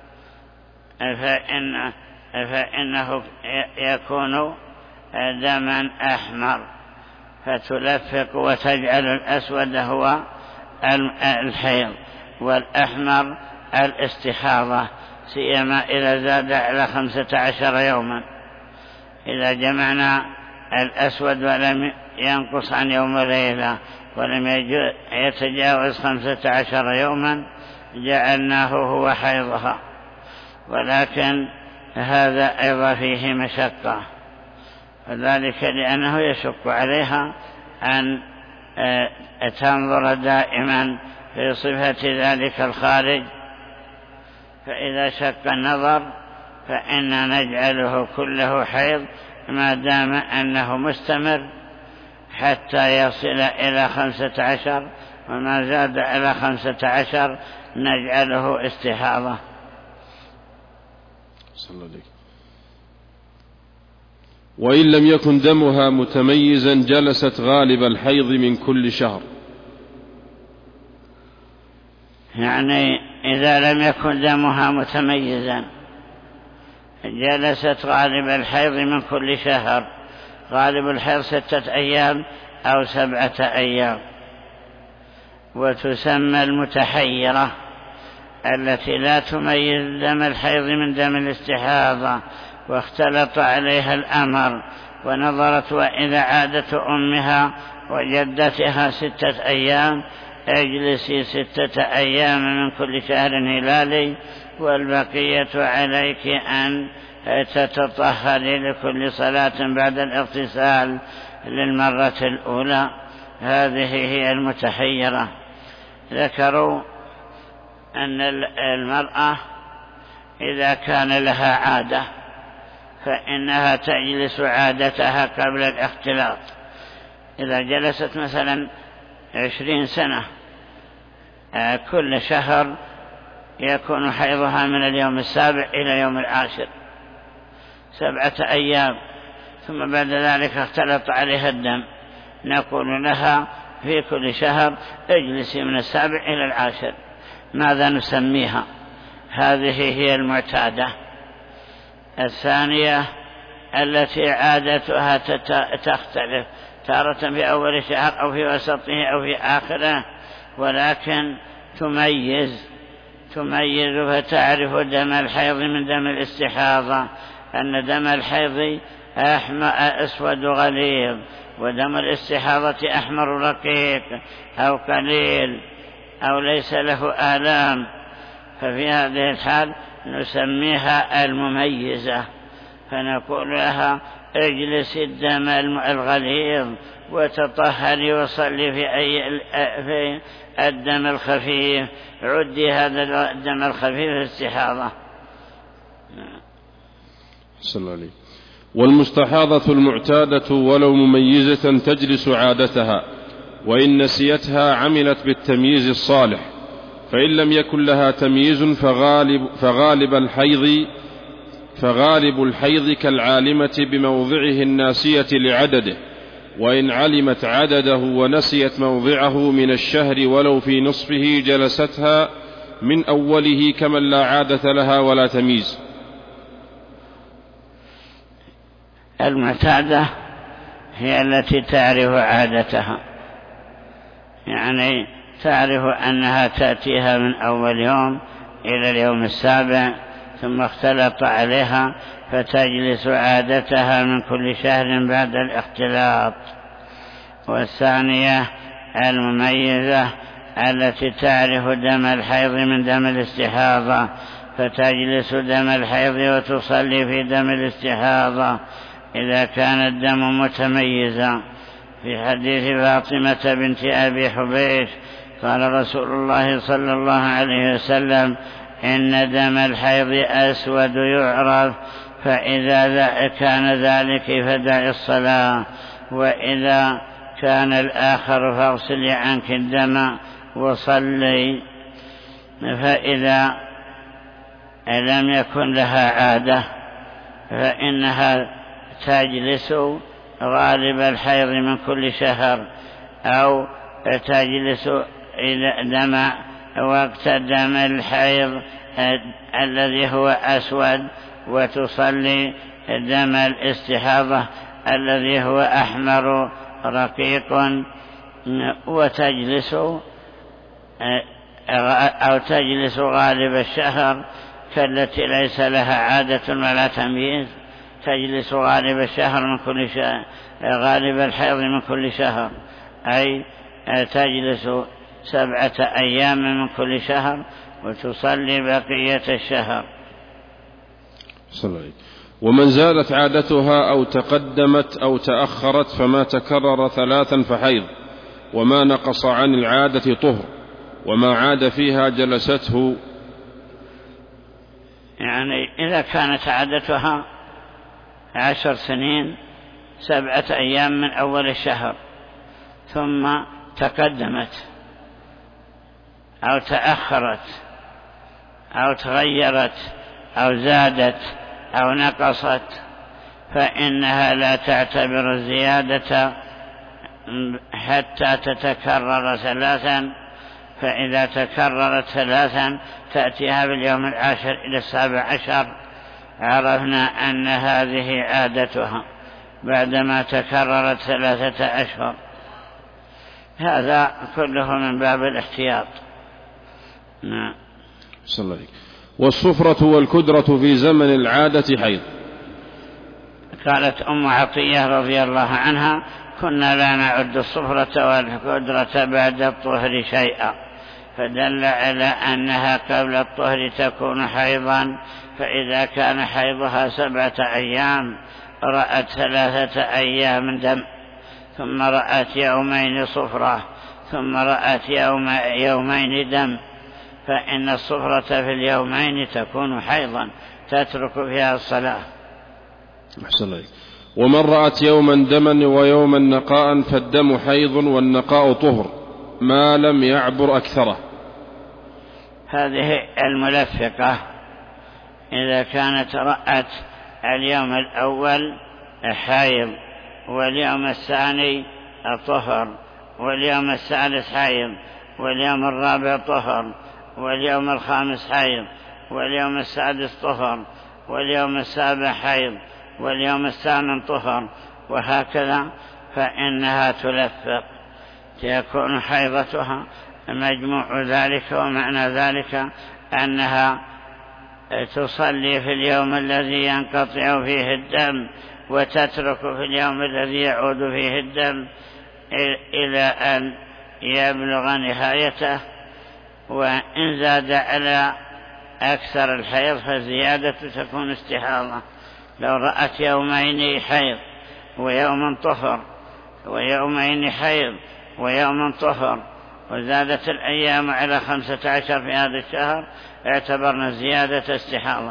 فإنه يكون دما أحمر، فتلفق وتجعل الأسود هو الحيض والأحمر الاستحاضة، سيما إذا زاد على 15 يوما. إذا جمعنا الأسود ولم ينقص عن يوم وليلة ولم يتجاوز 15 يوما جعلناه هو حيضها، ولكن هذا أيضا فيه مشقة، وذلك لأنه يشق عليها أن تنظر دائما في صفة ذلك الخارج، فإذا شق النظر فإن نجعله كله حيض ما دام أنه مستمر حتى يصل إلى 15، وما زاد إلى 15 نجعله استحاضة. صلى الله عليه. وإن لم يكن دمها متميزا جلست غالب الحيض من كل شهر. يعني إذا لم يكن دمها متميزا جلست غالب الحيض من كل شهر. غالب الحيض 6 أيام أو 7 أيام. وتسمى المتحيرة التي لا تميز دم الحيض من دم الاستحاضة واختلط عليها الأمر، ونظرت وإذا عادة أمها وجدتها 6 أيام اجلسي 6 أيام من كل شهر هلالي، والبقية عليك أن تتطهري لكل صلاة بعد الاغتسال للمرة الأولى. هذه هي المتحيرة. ذكروا أن المرأة إذا كان لها عادة فإنها تجلس عادتها قبل الاختلاط. إذا جلست مثلا 20 سنة كل شهر يكون حيضها من اليوم 7 إلى يوم 10 7 أيام، ثم بعد ذلك اختلط عليها الدم، نقول لها في كل شهر اجلسي من 7 إلى 10. ماذا نسميها؟ هذه هي المعتادة. الثانية التي عادتها تختلف، تارة في أول شهر أو في وسطه أو في آخره، ولكن تميز فتعرف دم الحيض من دم الاستحاضة، أن دم الحيض أسود غليظ، ودم الاستحاضة أحمر رقيق أو قليل أو ليس له آلام. ففي هذه الحال نسميها المميزة، فنقول لها اجلسي الدم الغليظ وتطهري وصلي في الدم الخفيف، عدي هذا الدم الخفيف الاستحاضة. صلى الله عليه. والمستحاضة المعتادة ولو مميزة تجلس عادتها، وإن نسيتها عملت بالتمييز الصالح، فإن لم يكن لها تمييز فغالب الحيض كالعالمة بموضعه الناسية لعدده، وإن علمت عدده ونسيت موضعه من الشهر ولو في نصفه جلستها من أوله كمن لا عادة لها ولا تمييز. المعتادة هي التي تعرف عادتها، يعني تعرف أنها تأتيها من أول يوم إلى اليوم 7 ثم اختلط عليها فتجلس عادتها من كل شهر بعد الاختلاط. والثانية المميزة التي تعرف دم الحيض من دم الاستحاضة فتجلس دم الحيض وتصلي في دم الاستحاضة إذا كان الدم متميزا. في حديث فاطمة بنت أبي حبيش قال رسول الله صلى الله عليه وسلم: إن دم الحيض أسود يعرف، فإذا كان ذلك فدع الصلاة، وإذا كان الآخر فاغسلي عنك الدم وصلي. فإذا لم يكن لها عادة فإنها تجلس غالب الحيض من كل شهر، أو تجلس إذا وقت دم الحيض الذي هو أسود، وتصلي دم الاستحاضة الذي هو أحمر رقيق، وتجلس أو تجلس غالب الشهر كالتي ليس لها عادة ولا تمييز، تجلس غالب الشهر من كل شهر، غالب الحيض من كل شهر، أي تجلس 7 أيام من كل شهر وتصلي بقية الشهر. صلى. ومن زالت عادتها أو تقدمت أو تأخرت فما تكرر 3 فحيض، وما نقص عن العادة طهر، وما عاد فيها جلسته. يعني إذا كانت عادتها 10 سنين 7 أيام من أول الشهر، ثم تقدمت أو تأخرت أو تغيرت أو زادت أو نقصت، فإنها لا تعتبر الزيادة حتى تتكرر 3، فإذا تكررت 3 تأتيها باليوم 10 إلى 17، عرفنا أن هذه عادتها بعدما تكررت 3 أشهر. هذا كله من باب الاحتياط. نعم. صلى الله عليه. والصفرة والكدرة في زمن العادة حيض. قالت أم عطية رضي الله عنها: كنا لا نعد الصفرة والكدرة بعد الطهر شيئا، فدل على أنها قبل الطهر تكون حيضا. فإذا كان حيضها 7 أيام رأت 3 أيام دم، ثم رأت يومين صفرة، ثم رأت يومين دم، فإن الصفرة في اليومين تكون حيضا تترك فيها الصلاة. أحسن الله. ومن رأت يوما دما ويوما نقاء فالدم حيض والنقاء طهر ما لم يعبر أكثره. هذه الملفقة إذا كانت رأت اليوم الأول حيض، واليوم الثاني طهر، واليوم الثالث حيض، واليوم الرابع طهر، واليوم الخامس حيض، واليوم السادس طهر، واليوم السابع حيض، واليوم الثامن طهر، وهكذا، فإنها تلفق، تكون حيضتها مجموع ذلك. ومعنى ذلك أنها تصلي في اليوم الذي ينقطع فيه الدم، وتترك في اليوم الذي يعود فيه الدم إلى أن يبلغ نهايته. وإن زاد على أكثر الحيض فالزيادة تكون استحاضة. لو رأت يومين حيض ويوم طهر، ويومين حيض ويوم طهر، وزادت الأيام على 15 في هذا الشهر، اعتبرنا زيادة استحاضة.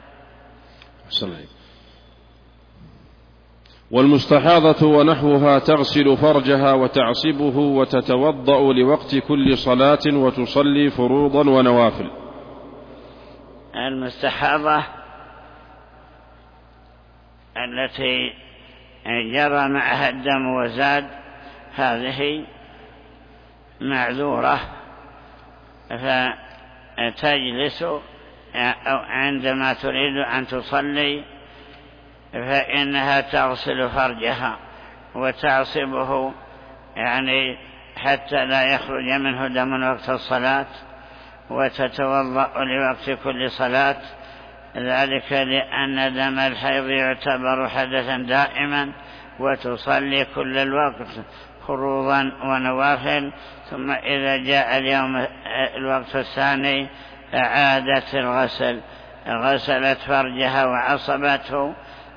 والمستحاضة ونحوها تغسل فرجها وتعصبه وتتوضأ لوقت كل صلاة وتصلي فروضا ونوافل. المستحاضة التي جرى معها الدم وزاد، هذه معذورة، فتجلس أو عندما تريد أن تصلي فإنها تغسل فرجها وتعصبه، يعني حتى لا يخرج منه دم وقت الصلاة، وتتوضأ لوقت كل صلاة، ذلك لأن دم الحيض يعتبر حدثا دائما، وتصلي كل الوقت فروضا ونوافل. ثم إذا جاء الوقت الثاني أعادت الغسل، غسلت فرجها وعصبته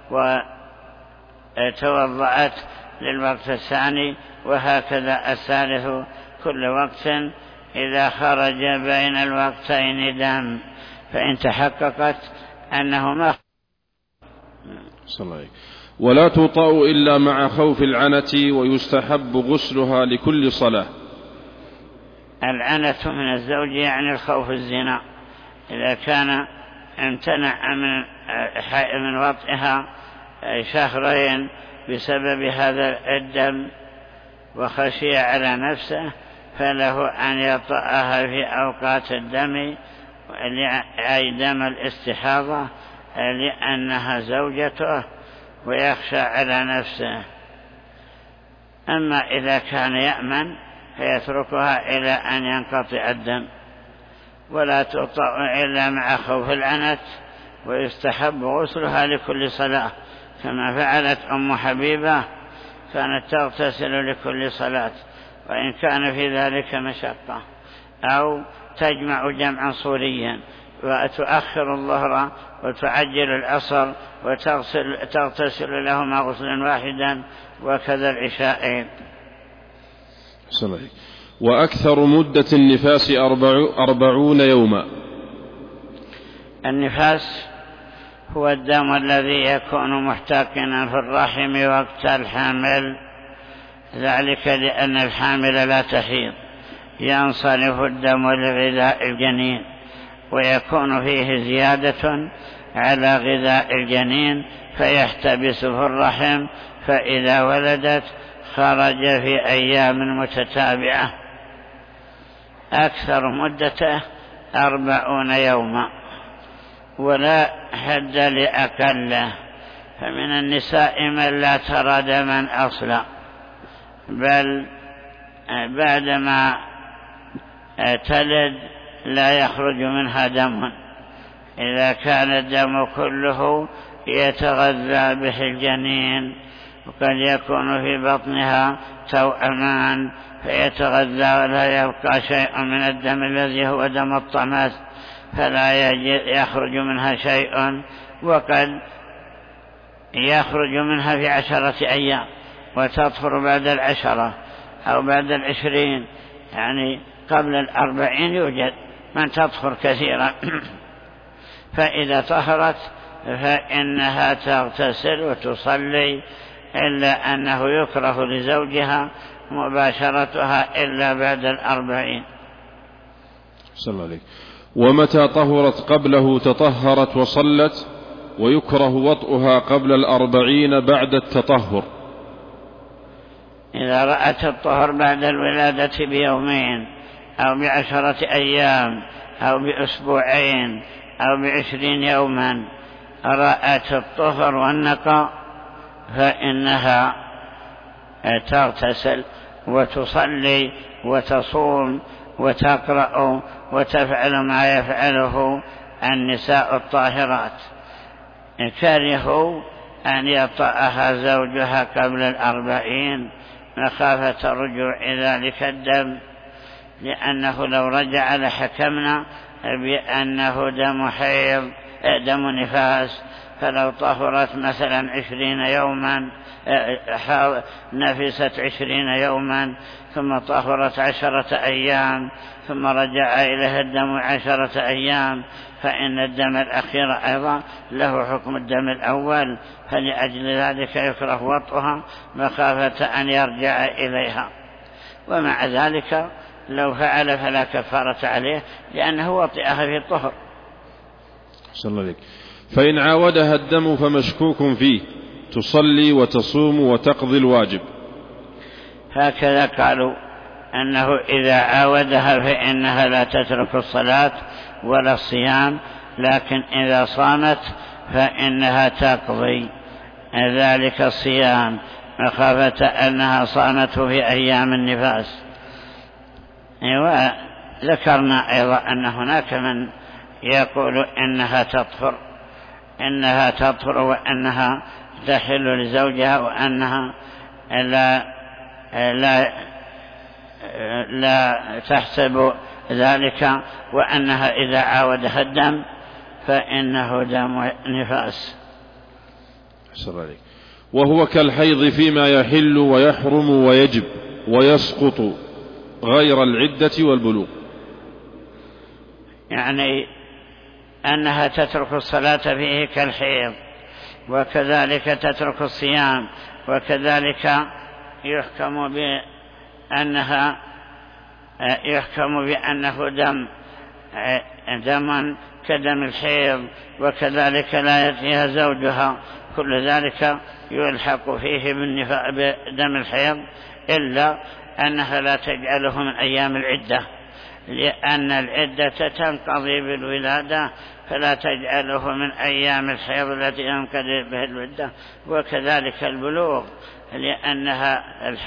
وتوضأت للوقت الثاني، وهكذا الثالث كل وقت إذا خرج بين الوقتين دم، فإن تحققت أنه ما صلى الله عليه. ولا تطأ إلا مع خوف العنة، ويستحب غسلها لكل صلاة. العنة من الزوج يعني الخوف الزنا، إذا كان امتنع من وطئها 2 شهر بسبب هذا الدم وخشي على نفسه، فله أن يطأها في أوقات الدم، أي دم الاستحاضة، لأنها زوجته ويخشى على نفسه. أما إذا كان يأمن فيتركها إلى أن ينقطع الدم. ولا تطأ إلا مع خوف العنت، ويستحب غسلها لكل صلاة، كما فعلت أم حبيبة، كانت تغتسل لكل صلاة، وإن كان في ذلك مشقة، أو تجمع جمعا صوريا، وتؤخر الظهر وتعجل العصر وتغتسل لهما غسلا واحدا، وكذا العشاءين. وأكثر مدة النفاس 40 يوما. النفاس هو الدم الذي يكون محتقنا في الرحم وقت الحمل، ذلك لأن الحامل لا تحيض، ينصرف الدم لغذاء الجنين، ويكون فيه زيادة على غذاء الجنين فيحتبس في الرحم، فإذا ولدت خرج في أيام متتابعة أكثر مدته 40 يوما، ولا حد لأقله. فمن النساء من لا ترى دما أصلا، بل بعدما تلد لا يخرج منها دم، إذا كان الدم كله يتغذى به الجنين، وقد يكون في بطنها توأمان فيتغذى ولا يبقى شيء من الدم الذي هو دم الطمس، فلا يخرج منها شيء، وقد يخرج منها في 10 أيام وتطهر بعد 10 أو بعد 20، يعني قبل 40 يوجد من تطهر كثيرا. فإذا طهرت فإنها تغتسل وتصلي، إلا أنه يكره لزوجها مباشرتها إلا بعد 40. صلى الله عليه. ومتى طهرت قبله تطهرت وصلت، ويكره وطئها قبل 40 بعد التطهر. إذا رأت الطهر بعد الولادة ب2 أو ب10 أيام أو بأسبوعين أو ب20 يوما رأت الطهر والنقاء، فإنها تغتسل وتصلي وتصوم وتقرأ وتفعل ما يفعله النساء الطاهرات. كرهوا أن يطأها زوجها قبل 40 مخافة رجوع ذلك الدم، لأنه لو رجع لحكمنا بأنه دم حيض دم نفاس، فلو طهرت مثلا 20 يوما نفست 20 يوما ثم طهرت 10 أيام ثم رجع إليها الدم 10 أيام، فإن الدم الأخير أيضا له حكم الدم الأول، فلأجل ذلك يكره وطئها مخافة أن يرجع إليها. ومع ذلك لو فعل فلا كفارة عليه، لأنه وطئها في الطهر. صلى الله عليك. فإن عاودها الدم فمشكوك فيه، تصلي وتصوم وتقضي الواجب. هكذا قالوا أنه إذا عاودها فإنها لا تترك الصلاة ولا الصيام، لكن إذا صامت فإنها تقضي ذلك الصيام مخافة أنها صامته في أيام النفاس. وذكرنا أيضا أن هناك من يقول إنها تطهر وأنها تحل لزوجها، وأنها لا تحسب ذلك، وأنها إذا عاودها الدم فإنه دم نفاس. وهو كالحيض فيما يحل ويحرم ويجب ويسقط غير العدة والبلوغ، يعني أنها تترك الصلاة فيه كالحيض، وكذلك تترك الصيام، وكذلك يحكم بأنه دم كدم الحيض، وكذلك لا يأتيها زوجها، كل ذلك يلحق فيه بدم الحيض، إلا أنها لا تجعله من أيام العدة، لأن العدة تنقضي بالولادة، فلا تجعله من أيام الحيض التي ينقضي بها العدة. وكذلك البلوغ، لأنها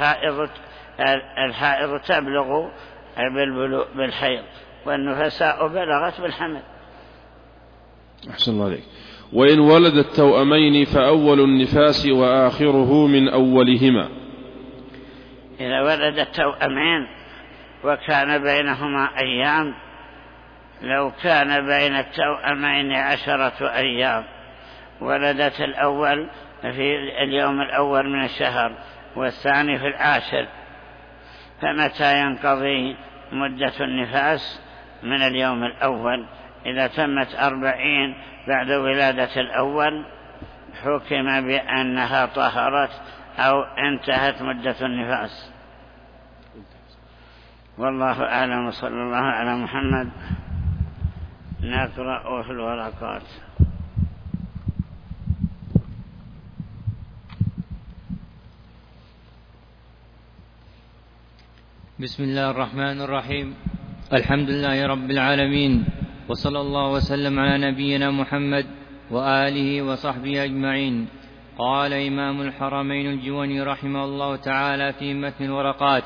الحائض تبلغ بالحيض، والنفساء بلغت بالحمل. أحسن الله عليك. وإن ولد التوأمين فأول النفاس وآخره من أولهما. إذا ولد التوأمين وكان بينهما أيام، لو كان بين التوأمين 10 أيام، ولدت الأول في اليوم الأول من الشهر والثاني في 10، فمتى ينقضي مدة النفاس؟ من اليوم الأول. إذا تمت 40 بعد ولادة الأول حكم بأنها طهرت أو انتهت مدة النفاس. والله أعلم. صلى الله على محمد. نقرأ في الورقات. بسم الله الرحمن الرحيم. الحمد لله رب العالمين، وصلى الله وسلم على نبينا محمد وآله وصحبه أجمعين. قال إمام الحرمين الجويني رحمه الله تعالى في متن الورقات: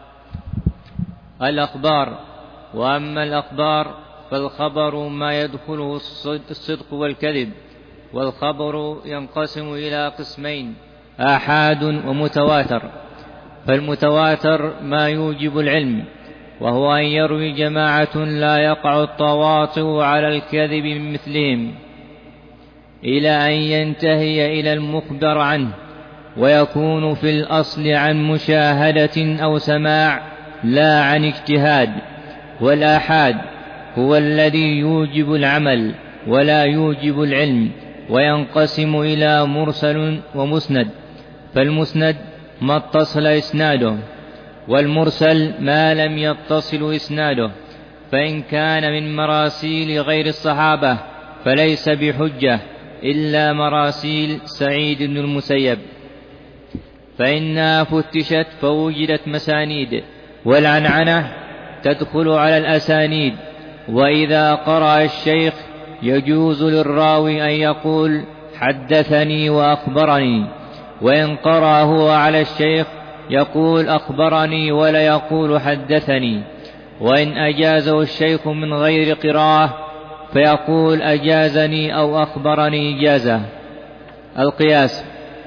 الأخبار. وأما الأخبار فالخبر ما يدخله الصدق والكذب، والخبر ينقسم إلى قسمين: آحاد ومتواتر. فالمتواتر ما يوجب العلم، وهو أن يروي جماعة لا يقع التواطؤ على الكذب من مثلهم، إلى أن ينتهي إلى المخبر عنه، ويكون في الأصل عن مشاهدة أو سماع لا عن اجتهاد. والآحاد هو الذي يوجب العمل ولا يوجب العلم، وينقسم إلى مرسل ومسند. فالمسند ما اتصل إسناده، والمرسل ما لم يتصل إسناده، فإن كان من مراسيل غير الصحابة فليس بحجة إلا مراسيل سعيد بن المسيب، فإنها فتشت فوجدت مسانيد، والعنعنة تدخل على الأسانيد. وإذا قرأ الشيخ يجوز للراوي أن يقول حدثني وأخبرني، وإن قرأ هو على الشيخ يقول أخبرني ولا يقول حدثني. وإن أجازه الشيخ من غير قراءة فيقول أجازني أو أخبرني إجازة. القياس.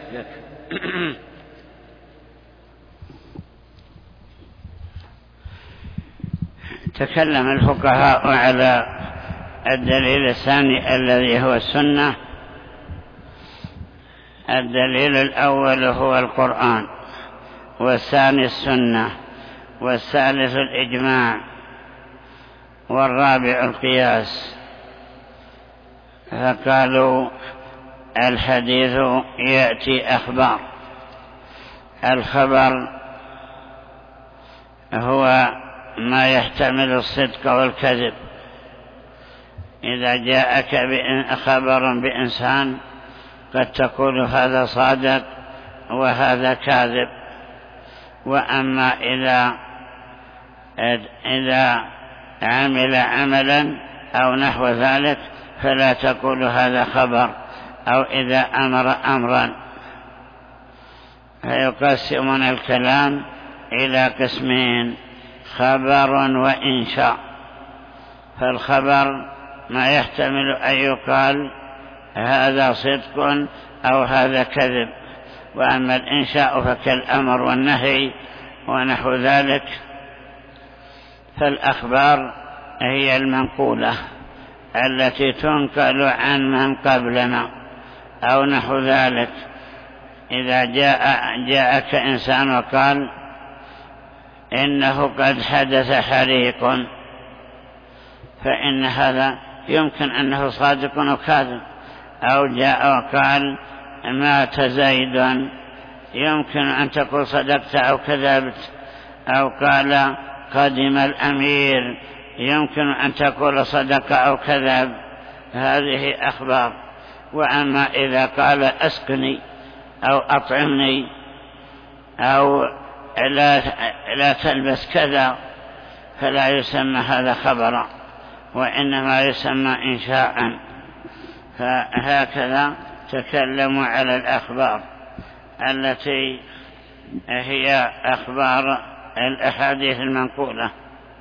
تكلم الفقهاء على الدليل الثاني الذي هو السنة. الدليل الأول هو القرآن، والثاني السنة، والثالث الإجماع، والرابع القياس. فقالوا الحديث يأتي أخبار. الخبر هو ما يحتمل الصدق والكذب. إذا جاءك خبر بإنسان قد تقول هذا صادق وهذا كاذب. وأما إذا عمل عملا أو نحو ذلك فلا تقول هذا خبر، أو إذا أمر أمرا. فيقسمون الكلام إلى قسمين: خبر وإنشاء. فالخبر ما يحتمل أن يقال هذا صدق أو هذا كذب. وأما الإنشاء فكالأمر والنهي ونحو ذلك. فالأخبار هي المنقولة التي تنقل عن من قبلنا أو نحو ذلك. إذا جاءك إنسان وقال إنه قد حدث حريق، فإن هذا يمكن أنه صادق أو كاذب. أو جاء وقال مات زيد، يمكن أن تقول صدقت أو كذبت. أو قال قدم الأمير، يمكن أن تقول صدق أو كذب. هذه أخبار. وأما إذا قال أسقني أو أطعمني أو لا تلبس كذا فلا يسمى هذا خبرا، وإنما يسمى إنشاء. فهكذا تكلموا على الأخبار التي هي أخبار الأحاديث المنقولة.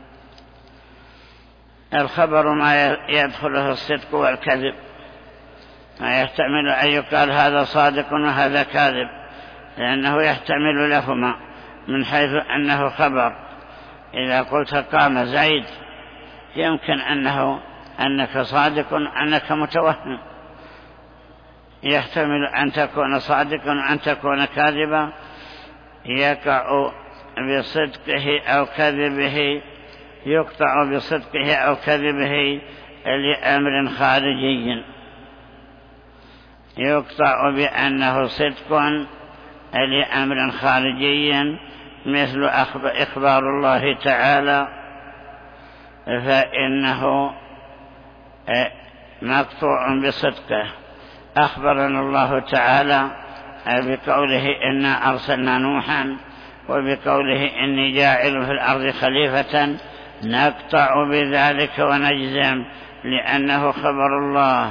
الخبر ما يدخله الصدق والكذب، ما يحتمل أن يقال هذا صادق وهذا كاذب، لأنه يحتمل لهما من حيث أنه خبر. إذا قلت قام زيد يمكن أنك صادق أنك متوهم، يحتمل أن تكون صادقا وأن تكون كاذبا. يقع بصدقه أو كذبه، يقطع بصدقه أو كذبه لأمر خارجي، يقطع بأنه صدق لأمر خارجي، مثل إخبار الله تعالى، فإنه مقطوع بصدقه. أخبرنا الله تعالى بقوله إنا أرسلنا نوحا وبقوله إني جاعل في الأرض خليفة نقطع بذلك ونجزم، لأنه خبر الله.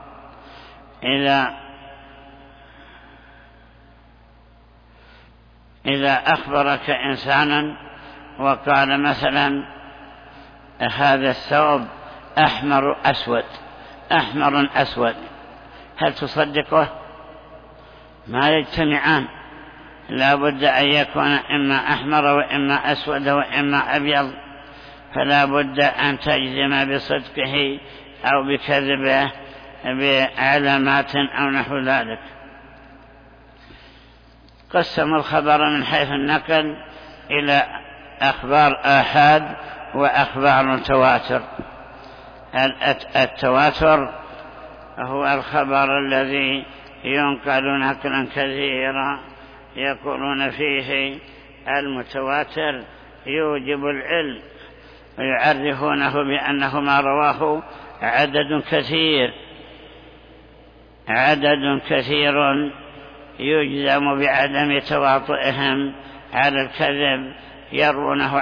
إذا أخبرك إنسان وقال مثلا هذا الثوب أحمر أسود، هل تصدقه؟ ما يجتمعان، لا بد أن يكون إما أحمر وإما أسود وإما أبيض، فلا بد أن تجزم بصدقه أو بكذبه بعلامات أو نحو ذلك. قسم الخبر من حيث النقل إلى أخبار آحاد وأخبار تواتر. التواتر هو الخبر الذي ينقل نقلا كثيرا يقولون فيه المتواتر يوجب العلم، ويعرفونه بأنه ما رواه عدد كثير يجزم بعدم تواطئهم على الكذب، يرونه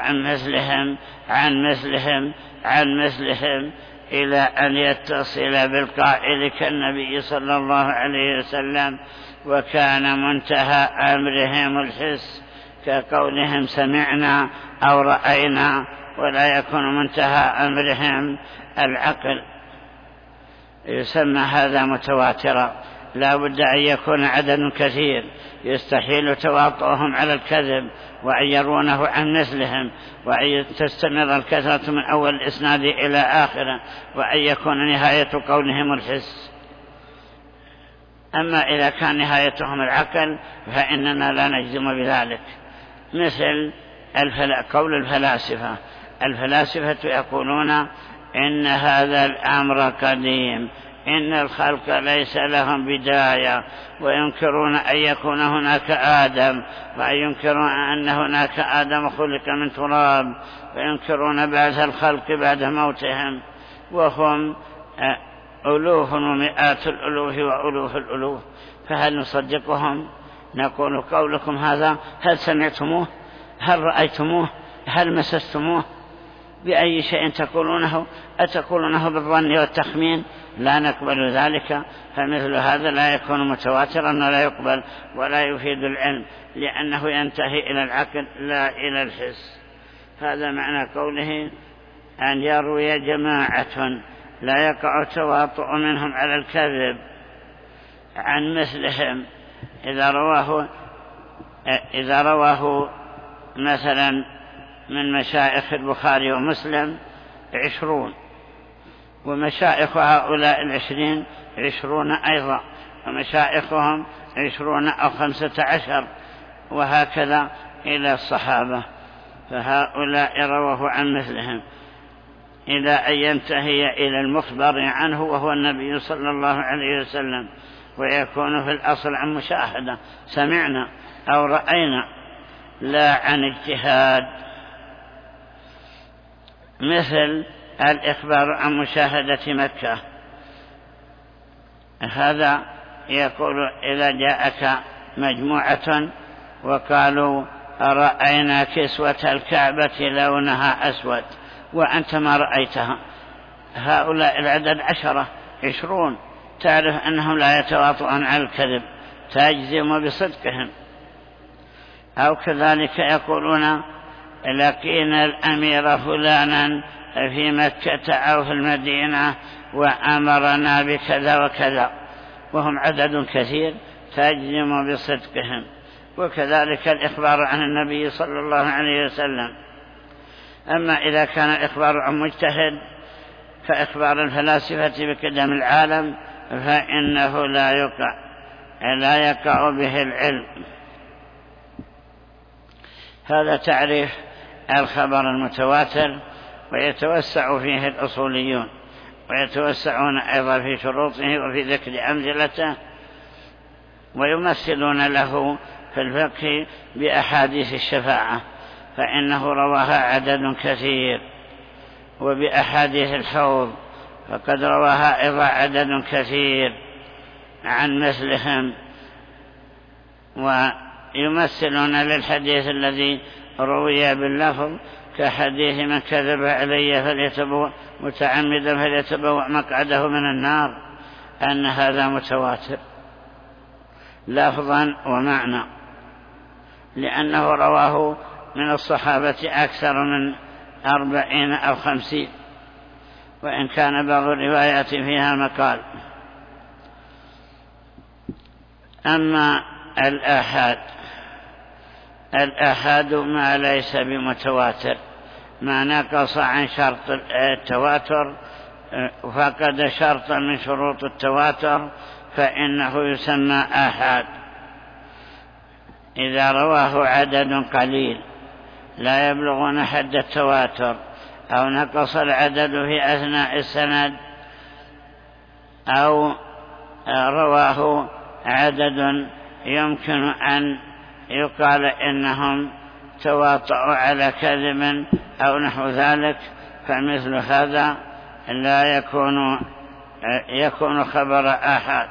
عن مثلهم إلى أن يتصل بالقائل كالنبي صلى الله عليه وسلم، وكان منتهى أمرهم الحس كقولهم سمعنا أو رأينا، ولا يكون منتهى أمرهم العقل. يسمى هذا متواترا. لا بد أن يكون عدد كثير يستحيل تواطؤهم على الكذب، وأن يرونه عن مثلهم، وأن تستمر الكثرة من أول الإسناد إلى آخره، وأن يكون نهاية قولهم الحس. أما إذا كان نهايتهم العقل فإننا لا نجزم بذلك. مثل قول الفلاسفة يقولون إن هذا الأمر قديم، إن الخلق ليس لهم بداية، وينكرون أن يكون هناك آدم، وينكرون أن هناك آدم خلق من تراب، وينكرون بعث الخلق بعد موتهم، وهم ألوف ومئات الألوف وألوف الألوف. فهل نصدقهم؟ نقول قولكم هذا هل سمعتموه؟ هل رأيتموه؟ هل مسستموه؟ بأي شيء تقولونه؟ أتقولونه بالظن والتخمين؟ لا نقبل ذلك. فمثل هذا لا يكون متواترا ولا يقبل ولا يفيد العلم، لأنه ينتهي إلى العقل لا إلى الحس. هذا معنى قوله أن يروي جماعة لا يقع تواطؤ منهم على الكذب عن مثلهم. إذا رواه مثلا من مشايخ البخاري ومسلم 20، ومشايخ هؤلاء 20 أيضا، ومشايخهم 20 أو 15، وهكذا إلى الصحابة، فهؤلاء رواه عن مثلهم إلى أن ينتهي إلى المخبر عنه وهو النبي صلى الله عليه وسلم، ويكون في الأصل عن مشاهدة، سمعنا أو رأينا، لا عن اجتهاد. مثل الإخبار عن مشاهدة مكة، هذا يقول إذا جاءك مجموعة وقالوا رأينا كسوة الكعبة لونها أسود وأنت ما رأيتها، هؤلاء العدد 10 20، تعرف أنهم لا يتواطؤون على الكذب، تجزم بصدقهم. أو كذلك يقولون لقينا الأمير فلانا في مكة أو في المدينة وأمرنا بكذا وكذا، وهم عدد كثير، تجزم بصدقهم. وكذلك الإخبار عن النبي صلى الله عليه وسلم. أما إذا كان الإخبار عن مجتهد كإخبار الفلاسفة بقدم العالم فإنه لا يقع به العلم. هذا تعريف الخبر المتواتر، ويتوسع فيه الأصوليون، ويتوسعون أيضا في شروطه وفي ذكر أمثلته، ويمثلون له في الفقه بأحاديث الشفاعة، فإنه رواها عدد كثير، وبأحاديث الحوض فقد رواها أيضا عدد كثير عن مثلهم. ويمثلون للحديث الذي روي باللفظ كحديث من كذب علي متعمدا فليتبوأ مقعده من النار، أن هذا متواتر لفظا ومعنى، لأنه رواه من الصحابة أكثر من 40 أو 50، وإن كان بعض الروايات فيها مقال. أما الآحاد ما ليس بمتواتر، ما نقص عن شرط التواتر فقد شرطا من شروط التواتر فإنه يسمى آحاد. إذا رواه عدد قليل لا يبلغون حد التواتر، أو نقص العدد في أثناء السند، أو رواه عدد يمكن أن يقال إنهم تواطؤوا على كذب أو نحو ذلك، فمثل هذا لا يكون خبر آحاد.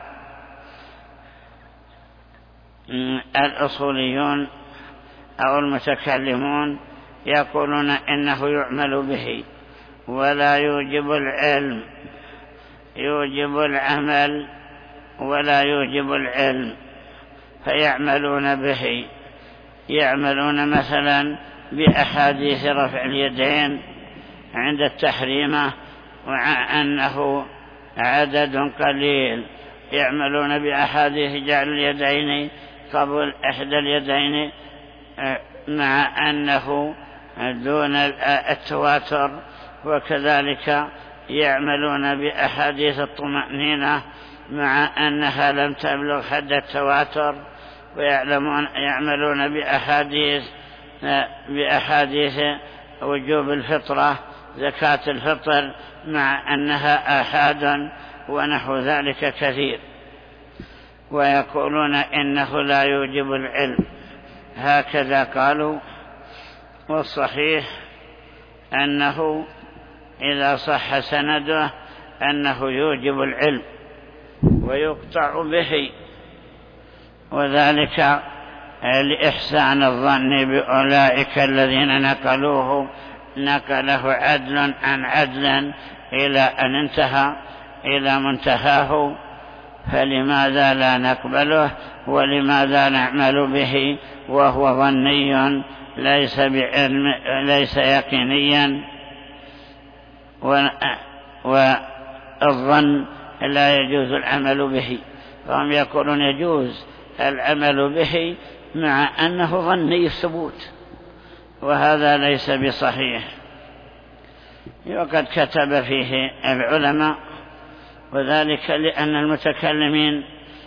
الأصوليون أو المتكلمون يقولون إنه يعمل به ولا يوجب العلم، يوجب العمل ولا يوجب العلم، فيعملون به. يعملون مثلا بأحاديث رفع اليدين عند التحريمة مع أنه عدد قليل، يعملون بأحاديث جعل اليدين قبل إحدى اليدين مع أنه دون التواتر، وكذلك يعملون بأحاديث الطمأنينة مع أنها لم تبلغ حد التواتر، يعملون بأحاديث وجوب الفطرة زكاة الفطر مع أنها آحاد ونحو ذلك كثير، ويقولون إنه لا يوجب العلم، هكذا قالوا. والصحيح أنه إذا صح سنده أنه يوجب العلم ويقطع به، وذلك لإحسان الظن بأولئك الذين نقله عدل عن عدل إلى أن انتهى إلى منتهاه، فلماذا لا نقبله ولماذا نعمل به وهو ظني ليس بعلم ليس يقينيا؟ والظن لا يجوز العمل به، فهم يقولون يجوز العمل به مع أنه ظني الثبوت، وهذا ليس بصحيح. وقد كتب فيه العلماء، وذلك لأن المتكلمين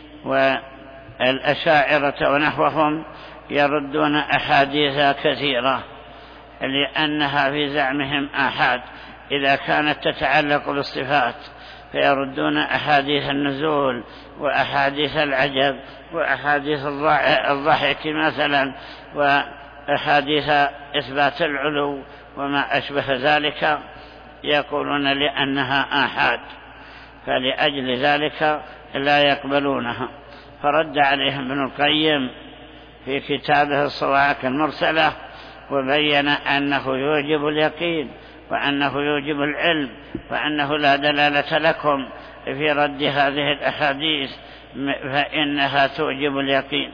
والأشاعرة ونحوهم يردون أحاديث كثيرة لأنها في زعمهم آحاد إذا كانت تتعلق بالصفات، فيردون أحاديث النزول وأحاديث العجب وأحاديث الضحك مثلا وأحاديث إثبات العلو وما أشبه ذلك، يقولون لأنها آحاد، فلأجل ذلك لا يقبلونها. فرد عليهم ابن القيم في كتابه الصواعق المرسلة وبين أنه يوجب اليقين وأنه يوجب العلم، وأنه لا دلالة لكم في رد هذه الأحاديث فإنها توجب اليقين.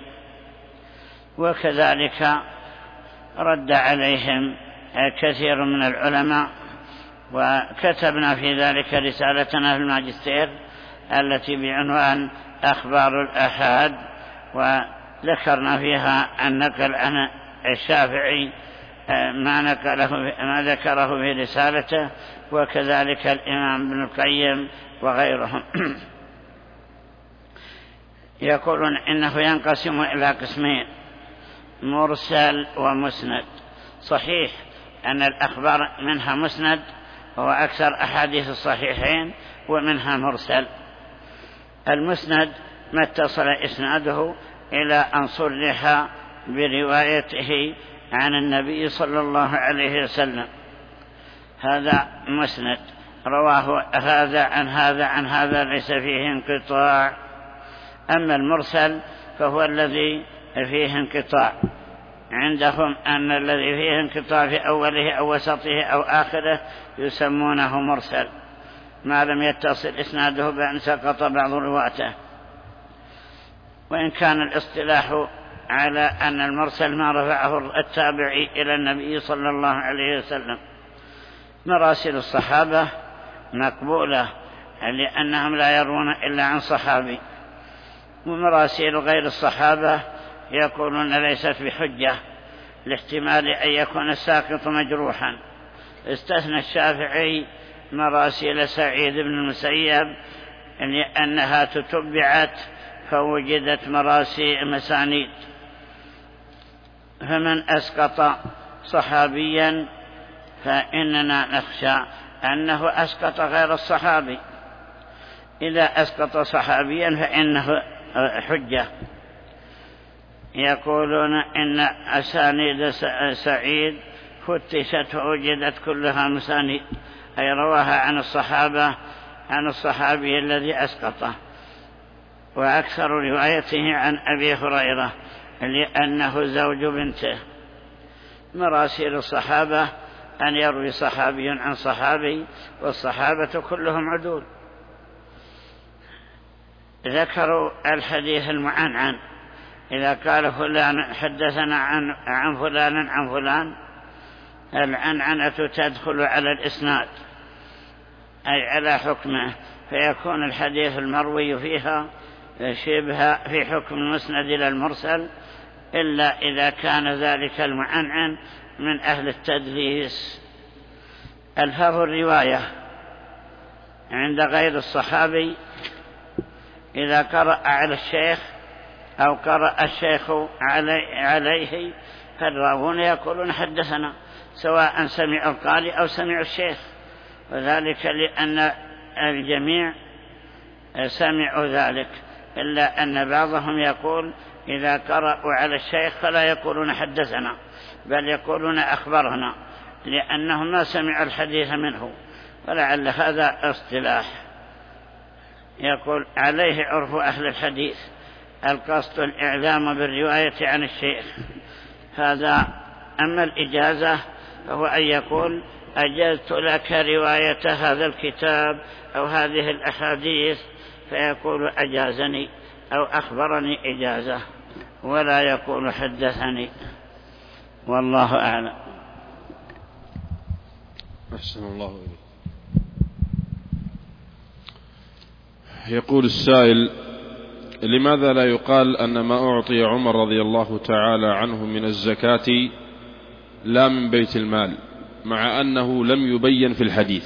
وكذلك رد عليهم كثير من العلماء، وكتبنا في ذلك رسالتنا في الماجستير التي بعنوان أخبار الآحاد، وذكرنا فيها النقل عن الشافعي ما ذكره في رسالته، وكذلك الإمام ابن القيم وغيرهم. يقولون إنه ينقسم إلى قسمين: مرسل ومسند. صحيح أن الأخبار منها مسند وهو أكثر أحاديث الصحيحين، ومنها مرسل. المسند ما اتصل إسناده إلى أن صرح بروايته عن النبي صلى الله عليه وسلم، هذا مسند، رواه هذا عن هذا عن هذا، ليس فيه انقطاع. أما المرسل فهو الذي فيه انقطاع، عندهم أن الذي فيه انقطاع في أوله أو وسطه أو آخره يسمونه مرسل ما لم يتصل إسناده بأن سقط بعض رواته. وإن كان الاصطلاح على أن المرسل ما رفعه التابعي إلى النبي صلى الله عليه وسلم. مراسل الصحابة مقبولة لأنهم لا يرون إلا عن صحابي، ومراسيل غير الصحابة يقولون ليست بحجة لاحتمال أن يكون الساقط مجروحا. استثنى الشافعي مراسيل سعيد بن المسيب لأنها تتبعت فوجدت مسانيد، فمن أسقط صحابيا فإننا نخشى أنه أسقط غير الصحابي. إذا أسقط صحابيا فإنه حجة. يقولون إن أسانيد سعيد فتشت ووجدت كلها مسانيد، أي رواها عن الصحابة عن الصحابي الذي أسقطه، وأكثر روايته عن أبي هريرة لأنه زوج بنته. مراسيل الصحابة أن يروي صحابي عن صحابي، والصحابة كلهم عدول. ذكروا الحديث المعنعن، إذا قال فلان حدثنا عن فلان عن فلان، العنعنة تدخل على الإسناد أي على حكمه، فيكون الحديث المروي فيها شبه في حكم المسند إلى المرسل، إلا إذا كان ذلك المعنعن من أهل التدليس. ألفاظ الرواية عند غير الصحابي إذا قرأ على الشيخ أو قرأ الشيخ عليه فالراوون يقولون حدثنا، سواء سمع القارئ أو سمع الشيخ، وذلك لأن الجميع سمعوا ذلك، إلا أن بعضهم يقول إذا قرأوا على الشيخ فلا يقولون حدثنا بل يقولون أخبرنا، لأنهم ما سمعوا الحديث منه، ولعل هذا اصطلاح. يقول عليه عرف أهل الحديث القصد الإعلام بالرواية عن الشيخ هذا. أما الإجازة فهو أن يقول أجزت لك رواية هذا الكتاب أو هذه الأحاديث، فيقول أجازني أو أخبرني إجازة، ولا يقول حدثني، والله أعلم. أحسن الله إليك. يقول السائل: لماذا لا يقال أن ما أعطي عمر رضي الله تعالى عنه من الزكاة لا من بيت المال، مع أنه لم يبين في الحديث؟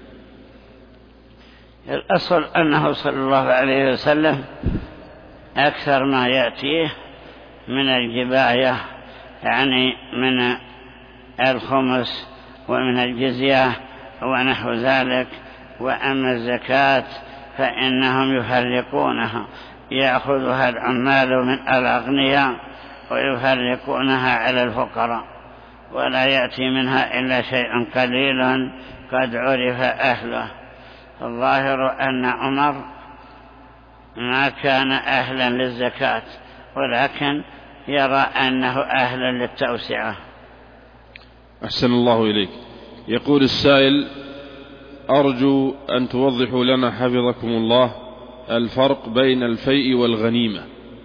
الأصل أنه صلى الله عليه وسلم أكثر ما يأتيه من الجباية، يعني من الخمس ومن الجزية ونحو ذلك. وأما الزكاة فإنهم يفرقونها، يأخذها العمال من الأغنياء ويفرقونها على الفقراء، ولا يأتي منها إلا شيء قليل قد عرف أهله. الظاهر أن عمر ما كان أهلا للزكاة، ولكن يرى أنه أهلا للتوسعة. أحسن الله إليك. يقول السائل: أرجو أن توضحوا لنا حفظكم الله الفرق بين الفيء والغنيمة.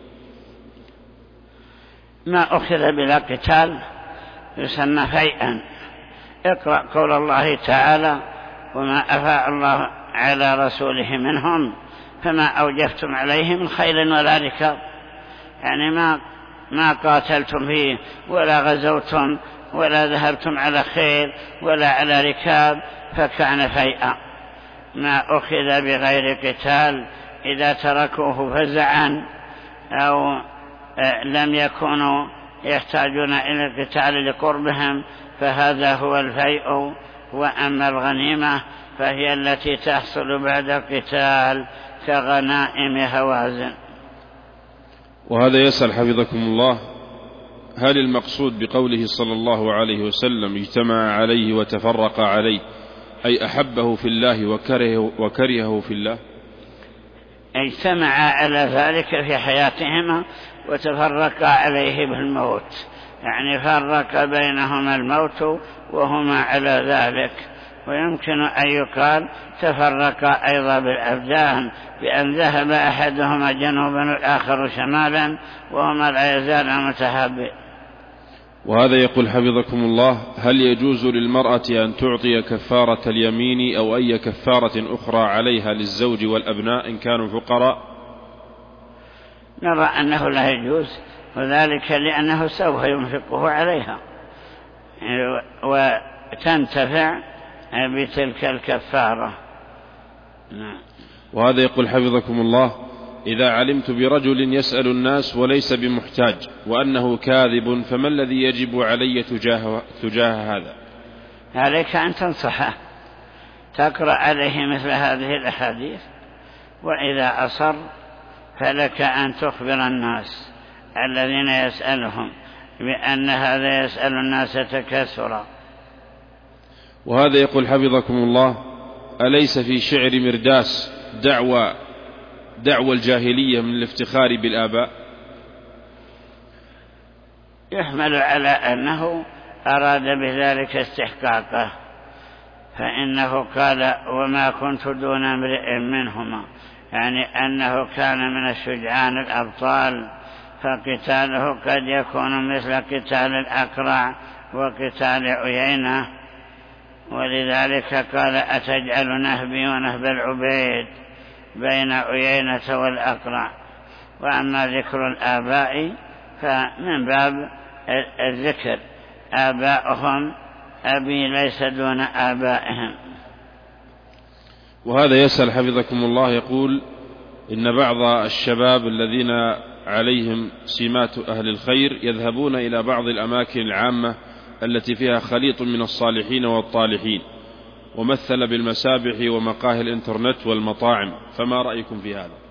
ما أخذ بلا قتال يسمى فيئا. اقرأ قول الله تعالى: وما أفاء الله على رسوله منهم فما أوجفتم عليه من خيل ولا ركاب، يعني ما قاتلتم فيه ولا غزوتم ولا ذهبتم على خيل ولا على ركاب فكان فيئا. ما أخذ بغير قتال إذا تركوه فزعا أو لم يكونوا يحتاجون إلى القتال لقربهم فهذا هو الفيء. وأما الغنيمة فهي التي تحصل بعد القتال كغنائم هوازن. وهذا يسأل حفظكم الله: هل المقصود بقوله صلى الله عليه وسلم اجتمع عليه وتفرق عليه أي أحبه في الله وكرهه في الله؟ اجتمعا على ذلك في حياتهما وتفرقا عليه بالموت، يعني فرق بينهما الموت وهما على ذلك. ويمكن أن يقال تفرقا أيضا بالأبدان، بأن ذهب أحدهما جنوبا والآخر شمالا وهما لا يزالان متهابئين. وهذا يقول حفظكم الله: هل يجوز للمرأة أن تعطي كفارة اليمين أو أي كفارة أخرى عليها للزوج والأبناء إن كانوا فقراء؟ نرى أنه لا يجوز، وذلك لأنه سوف ينفقه عليها وتنتفع بتلك الكفارة. وهذا يقول حفظكم الله: إذا علمت برجل يسأل الناس وليس بمحتاج وأنه كاذب، فما الذي يجب علي تجاه هذا؟ عليك أن تنصحه، تقرأ عليه مثل هذه الأحاديث، وإذا أصر فلك أن تخبر الناس الذين يسألهم بأن هذا يسأل الناس تكاثرا. وهذا يقول حفظكم الله: أليس في شعر مرداس دعوى الجاهلية من الافتخار بالآباء؟ يحمل على أنه أراد بذلك استحقاقه، فإنه قال: وما كنت دون امرئ منهما، يعني أنه كان من الشجعان الأبطال، فقتاله قد يكون مثل قتال الأقرع وقتال عيينة. ولذلك قال: أتجعل نهبي ونهب العبيد بين عيينة والأقرع. وأما ذكر الآباء فمن باب الذكر، آباؤهم أبي ليس دون آبائهم. وهذا يسأل حفظكم الله يقول: إن بعض الشباب الذين عليهم سمات أهل الخير يذهبون إلى بعض الأماكن العامة التي فيها خليط من الصالحين والطالحين، ومثل بالمسابح ومقاهي الإنترنت والمطاعم، فما رأيكم في هذا؟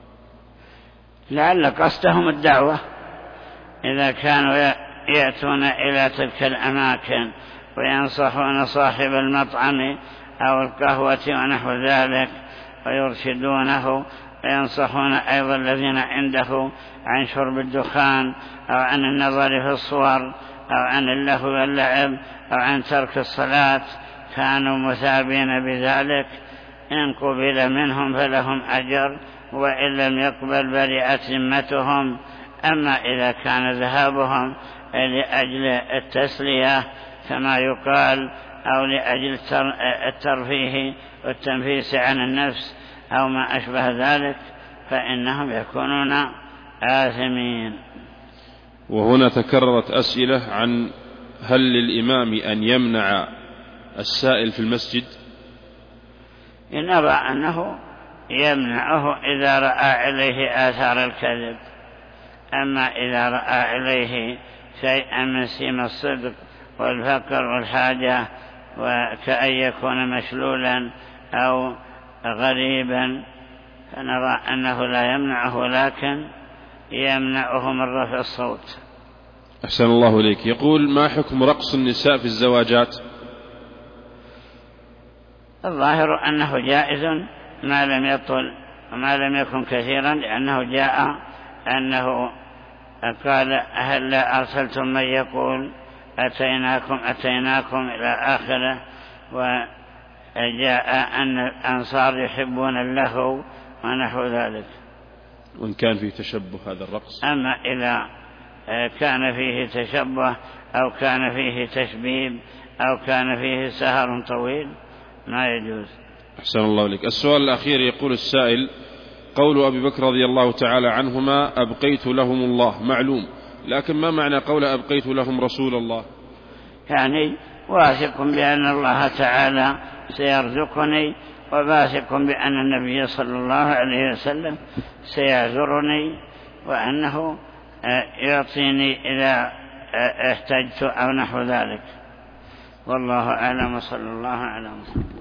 لعل قصدهم الدعوة، إذا كانوا يأتون إلى تلك الأماكن وينصحون صاحب المطعم أو القهوة ونحو ذلك ويرشدونه، وينصحون أيضا الذين عنده عن شرب الدخان أو عن النظر في الصور أو عن اللهو واللعب أو عن ترك الصلاة، كانوا مثابين بذلك. إن قبل منهم فلهم أجر، وإن لم يقبل برئت ذمتهم. أما إذا كان ذهابهم لأجل التسلية كما يقال، أو لأجل الترفيه والتنفيس عن النفس أو ما أشبه ذلك، فإنهم يكونون آثمين. وهنا تكررت أسئلة عن هل للإمام أن يمنع السائل في المسجد؟ نرى أنه يمنعه إذا رأى عليه آثار الكذب. أما إذا رأى عليه شيئا من سيم الصدق والفقر والحاجة، وكأن يكون مشلولا أو غريبا، فنرى أنه لا يمنعه، لكن يمنعه من رفع الصوت. أحسن الله إليك. يقول: ما حكم رقص النساء في الزواجات؟ الظاهر أنه جائز ما لم يطل وما لم يكن كثيرا، لأنه جاء أنه قال: هل لا أرسلتم من يقول أتيناكم إلى آخره. وجاء أن الأنصار يحبون اللهو ونحو ذلك. وإن كان فيه تشبه هذا الرقص. أما إذا كان فيه تشبه أو كان فيه تشبيب أو كان فيه سهر طويل ما يجوز. أحسن الله إليك. السؤال الأخير يقول السائل: قول أبي بكر رضي الله تعالى عنهما: أبقيت لهم الله، معلوم، لكن ما معنى قول أبقيت لهم رسول الله؟ يعني واثق بأن الله تعالى سيرزقني، وواثق بأن النبي صلى الله عليه وسلم سيعذرني، وأنه يعطيني إذا احتجت أو نحو ذلك. والله أعلم، صلى الله عليه وسلم.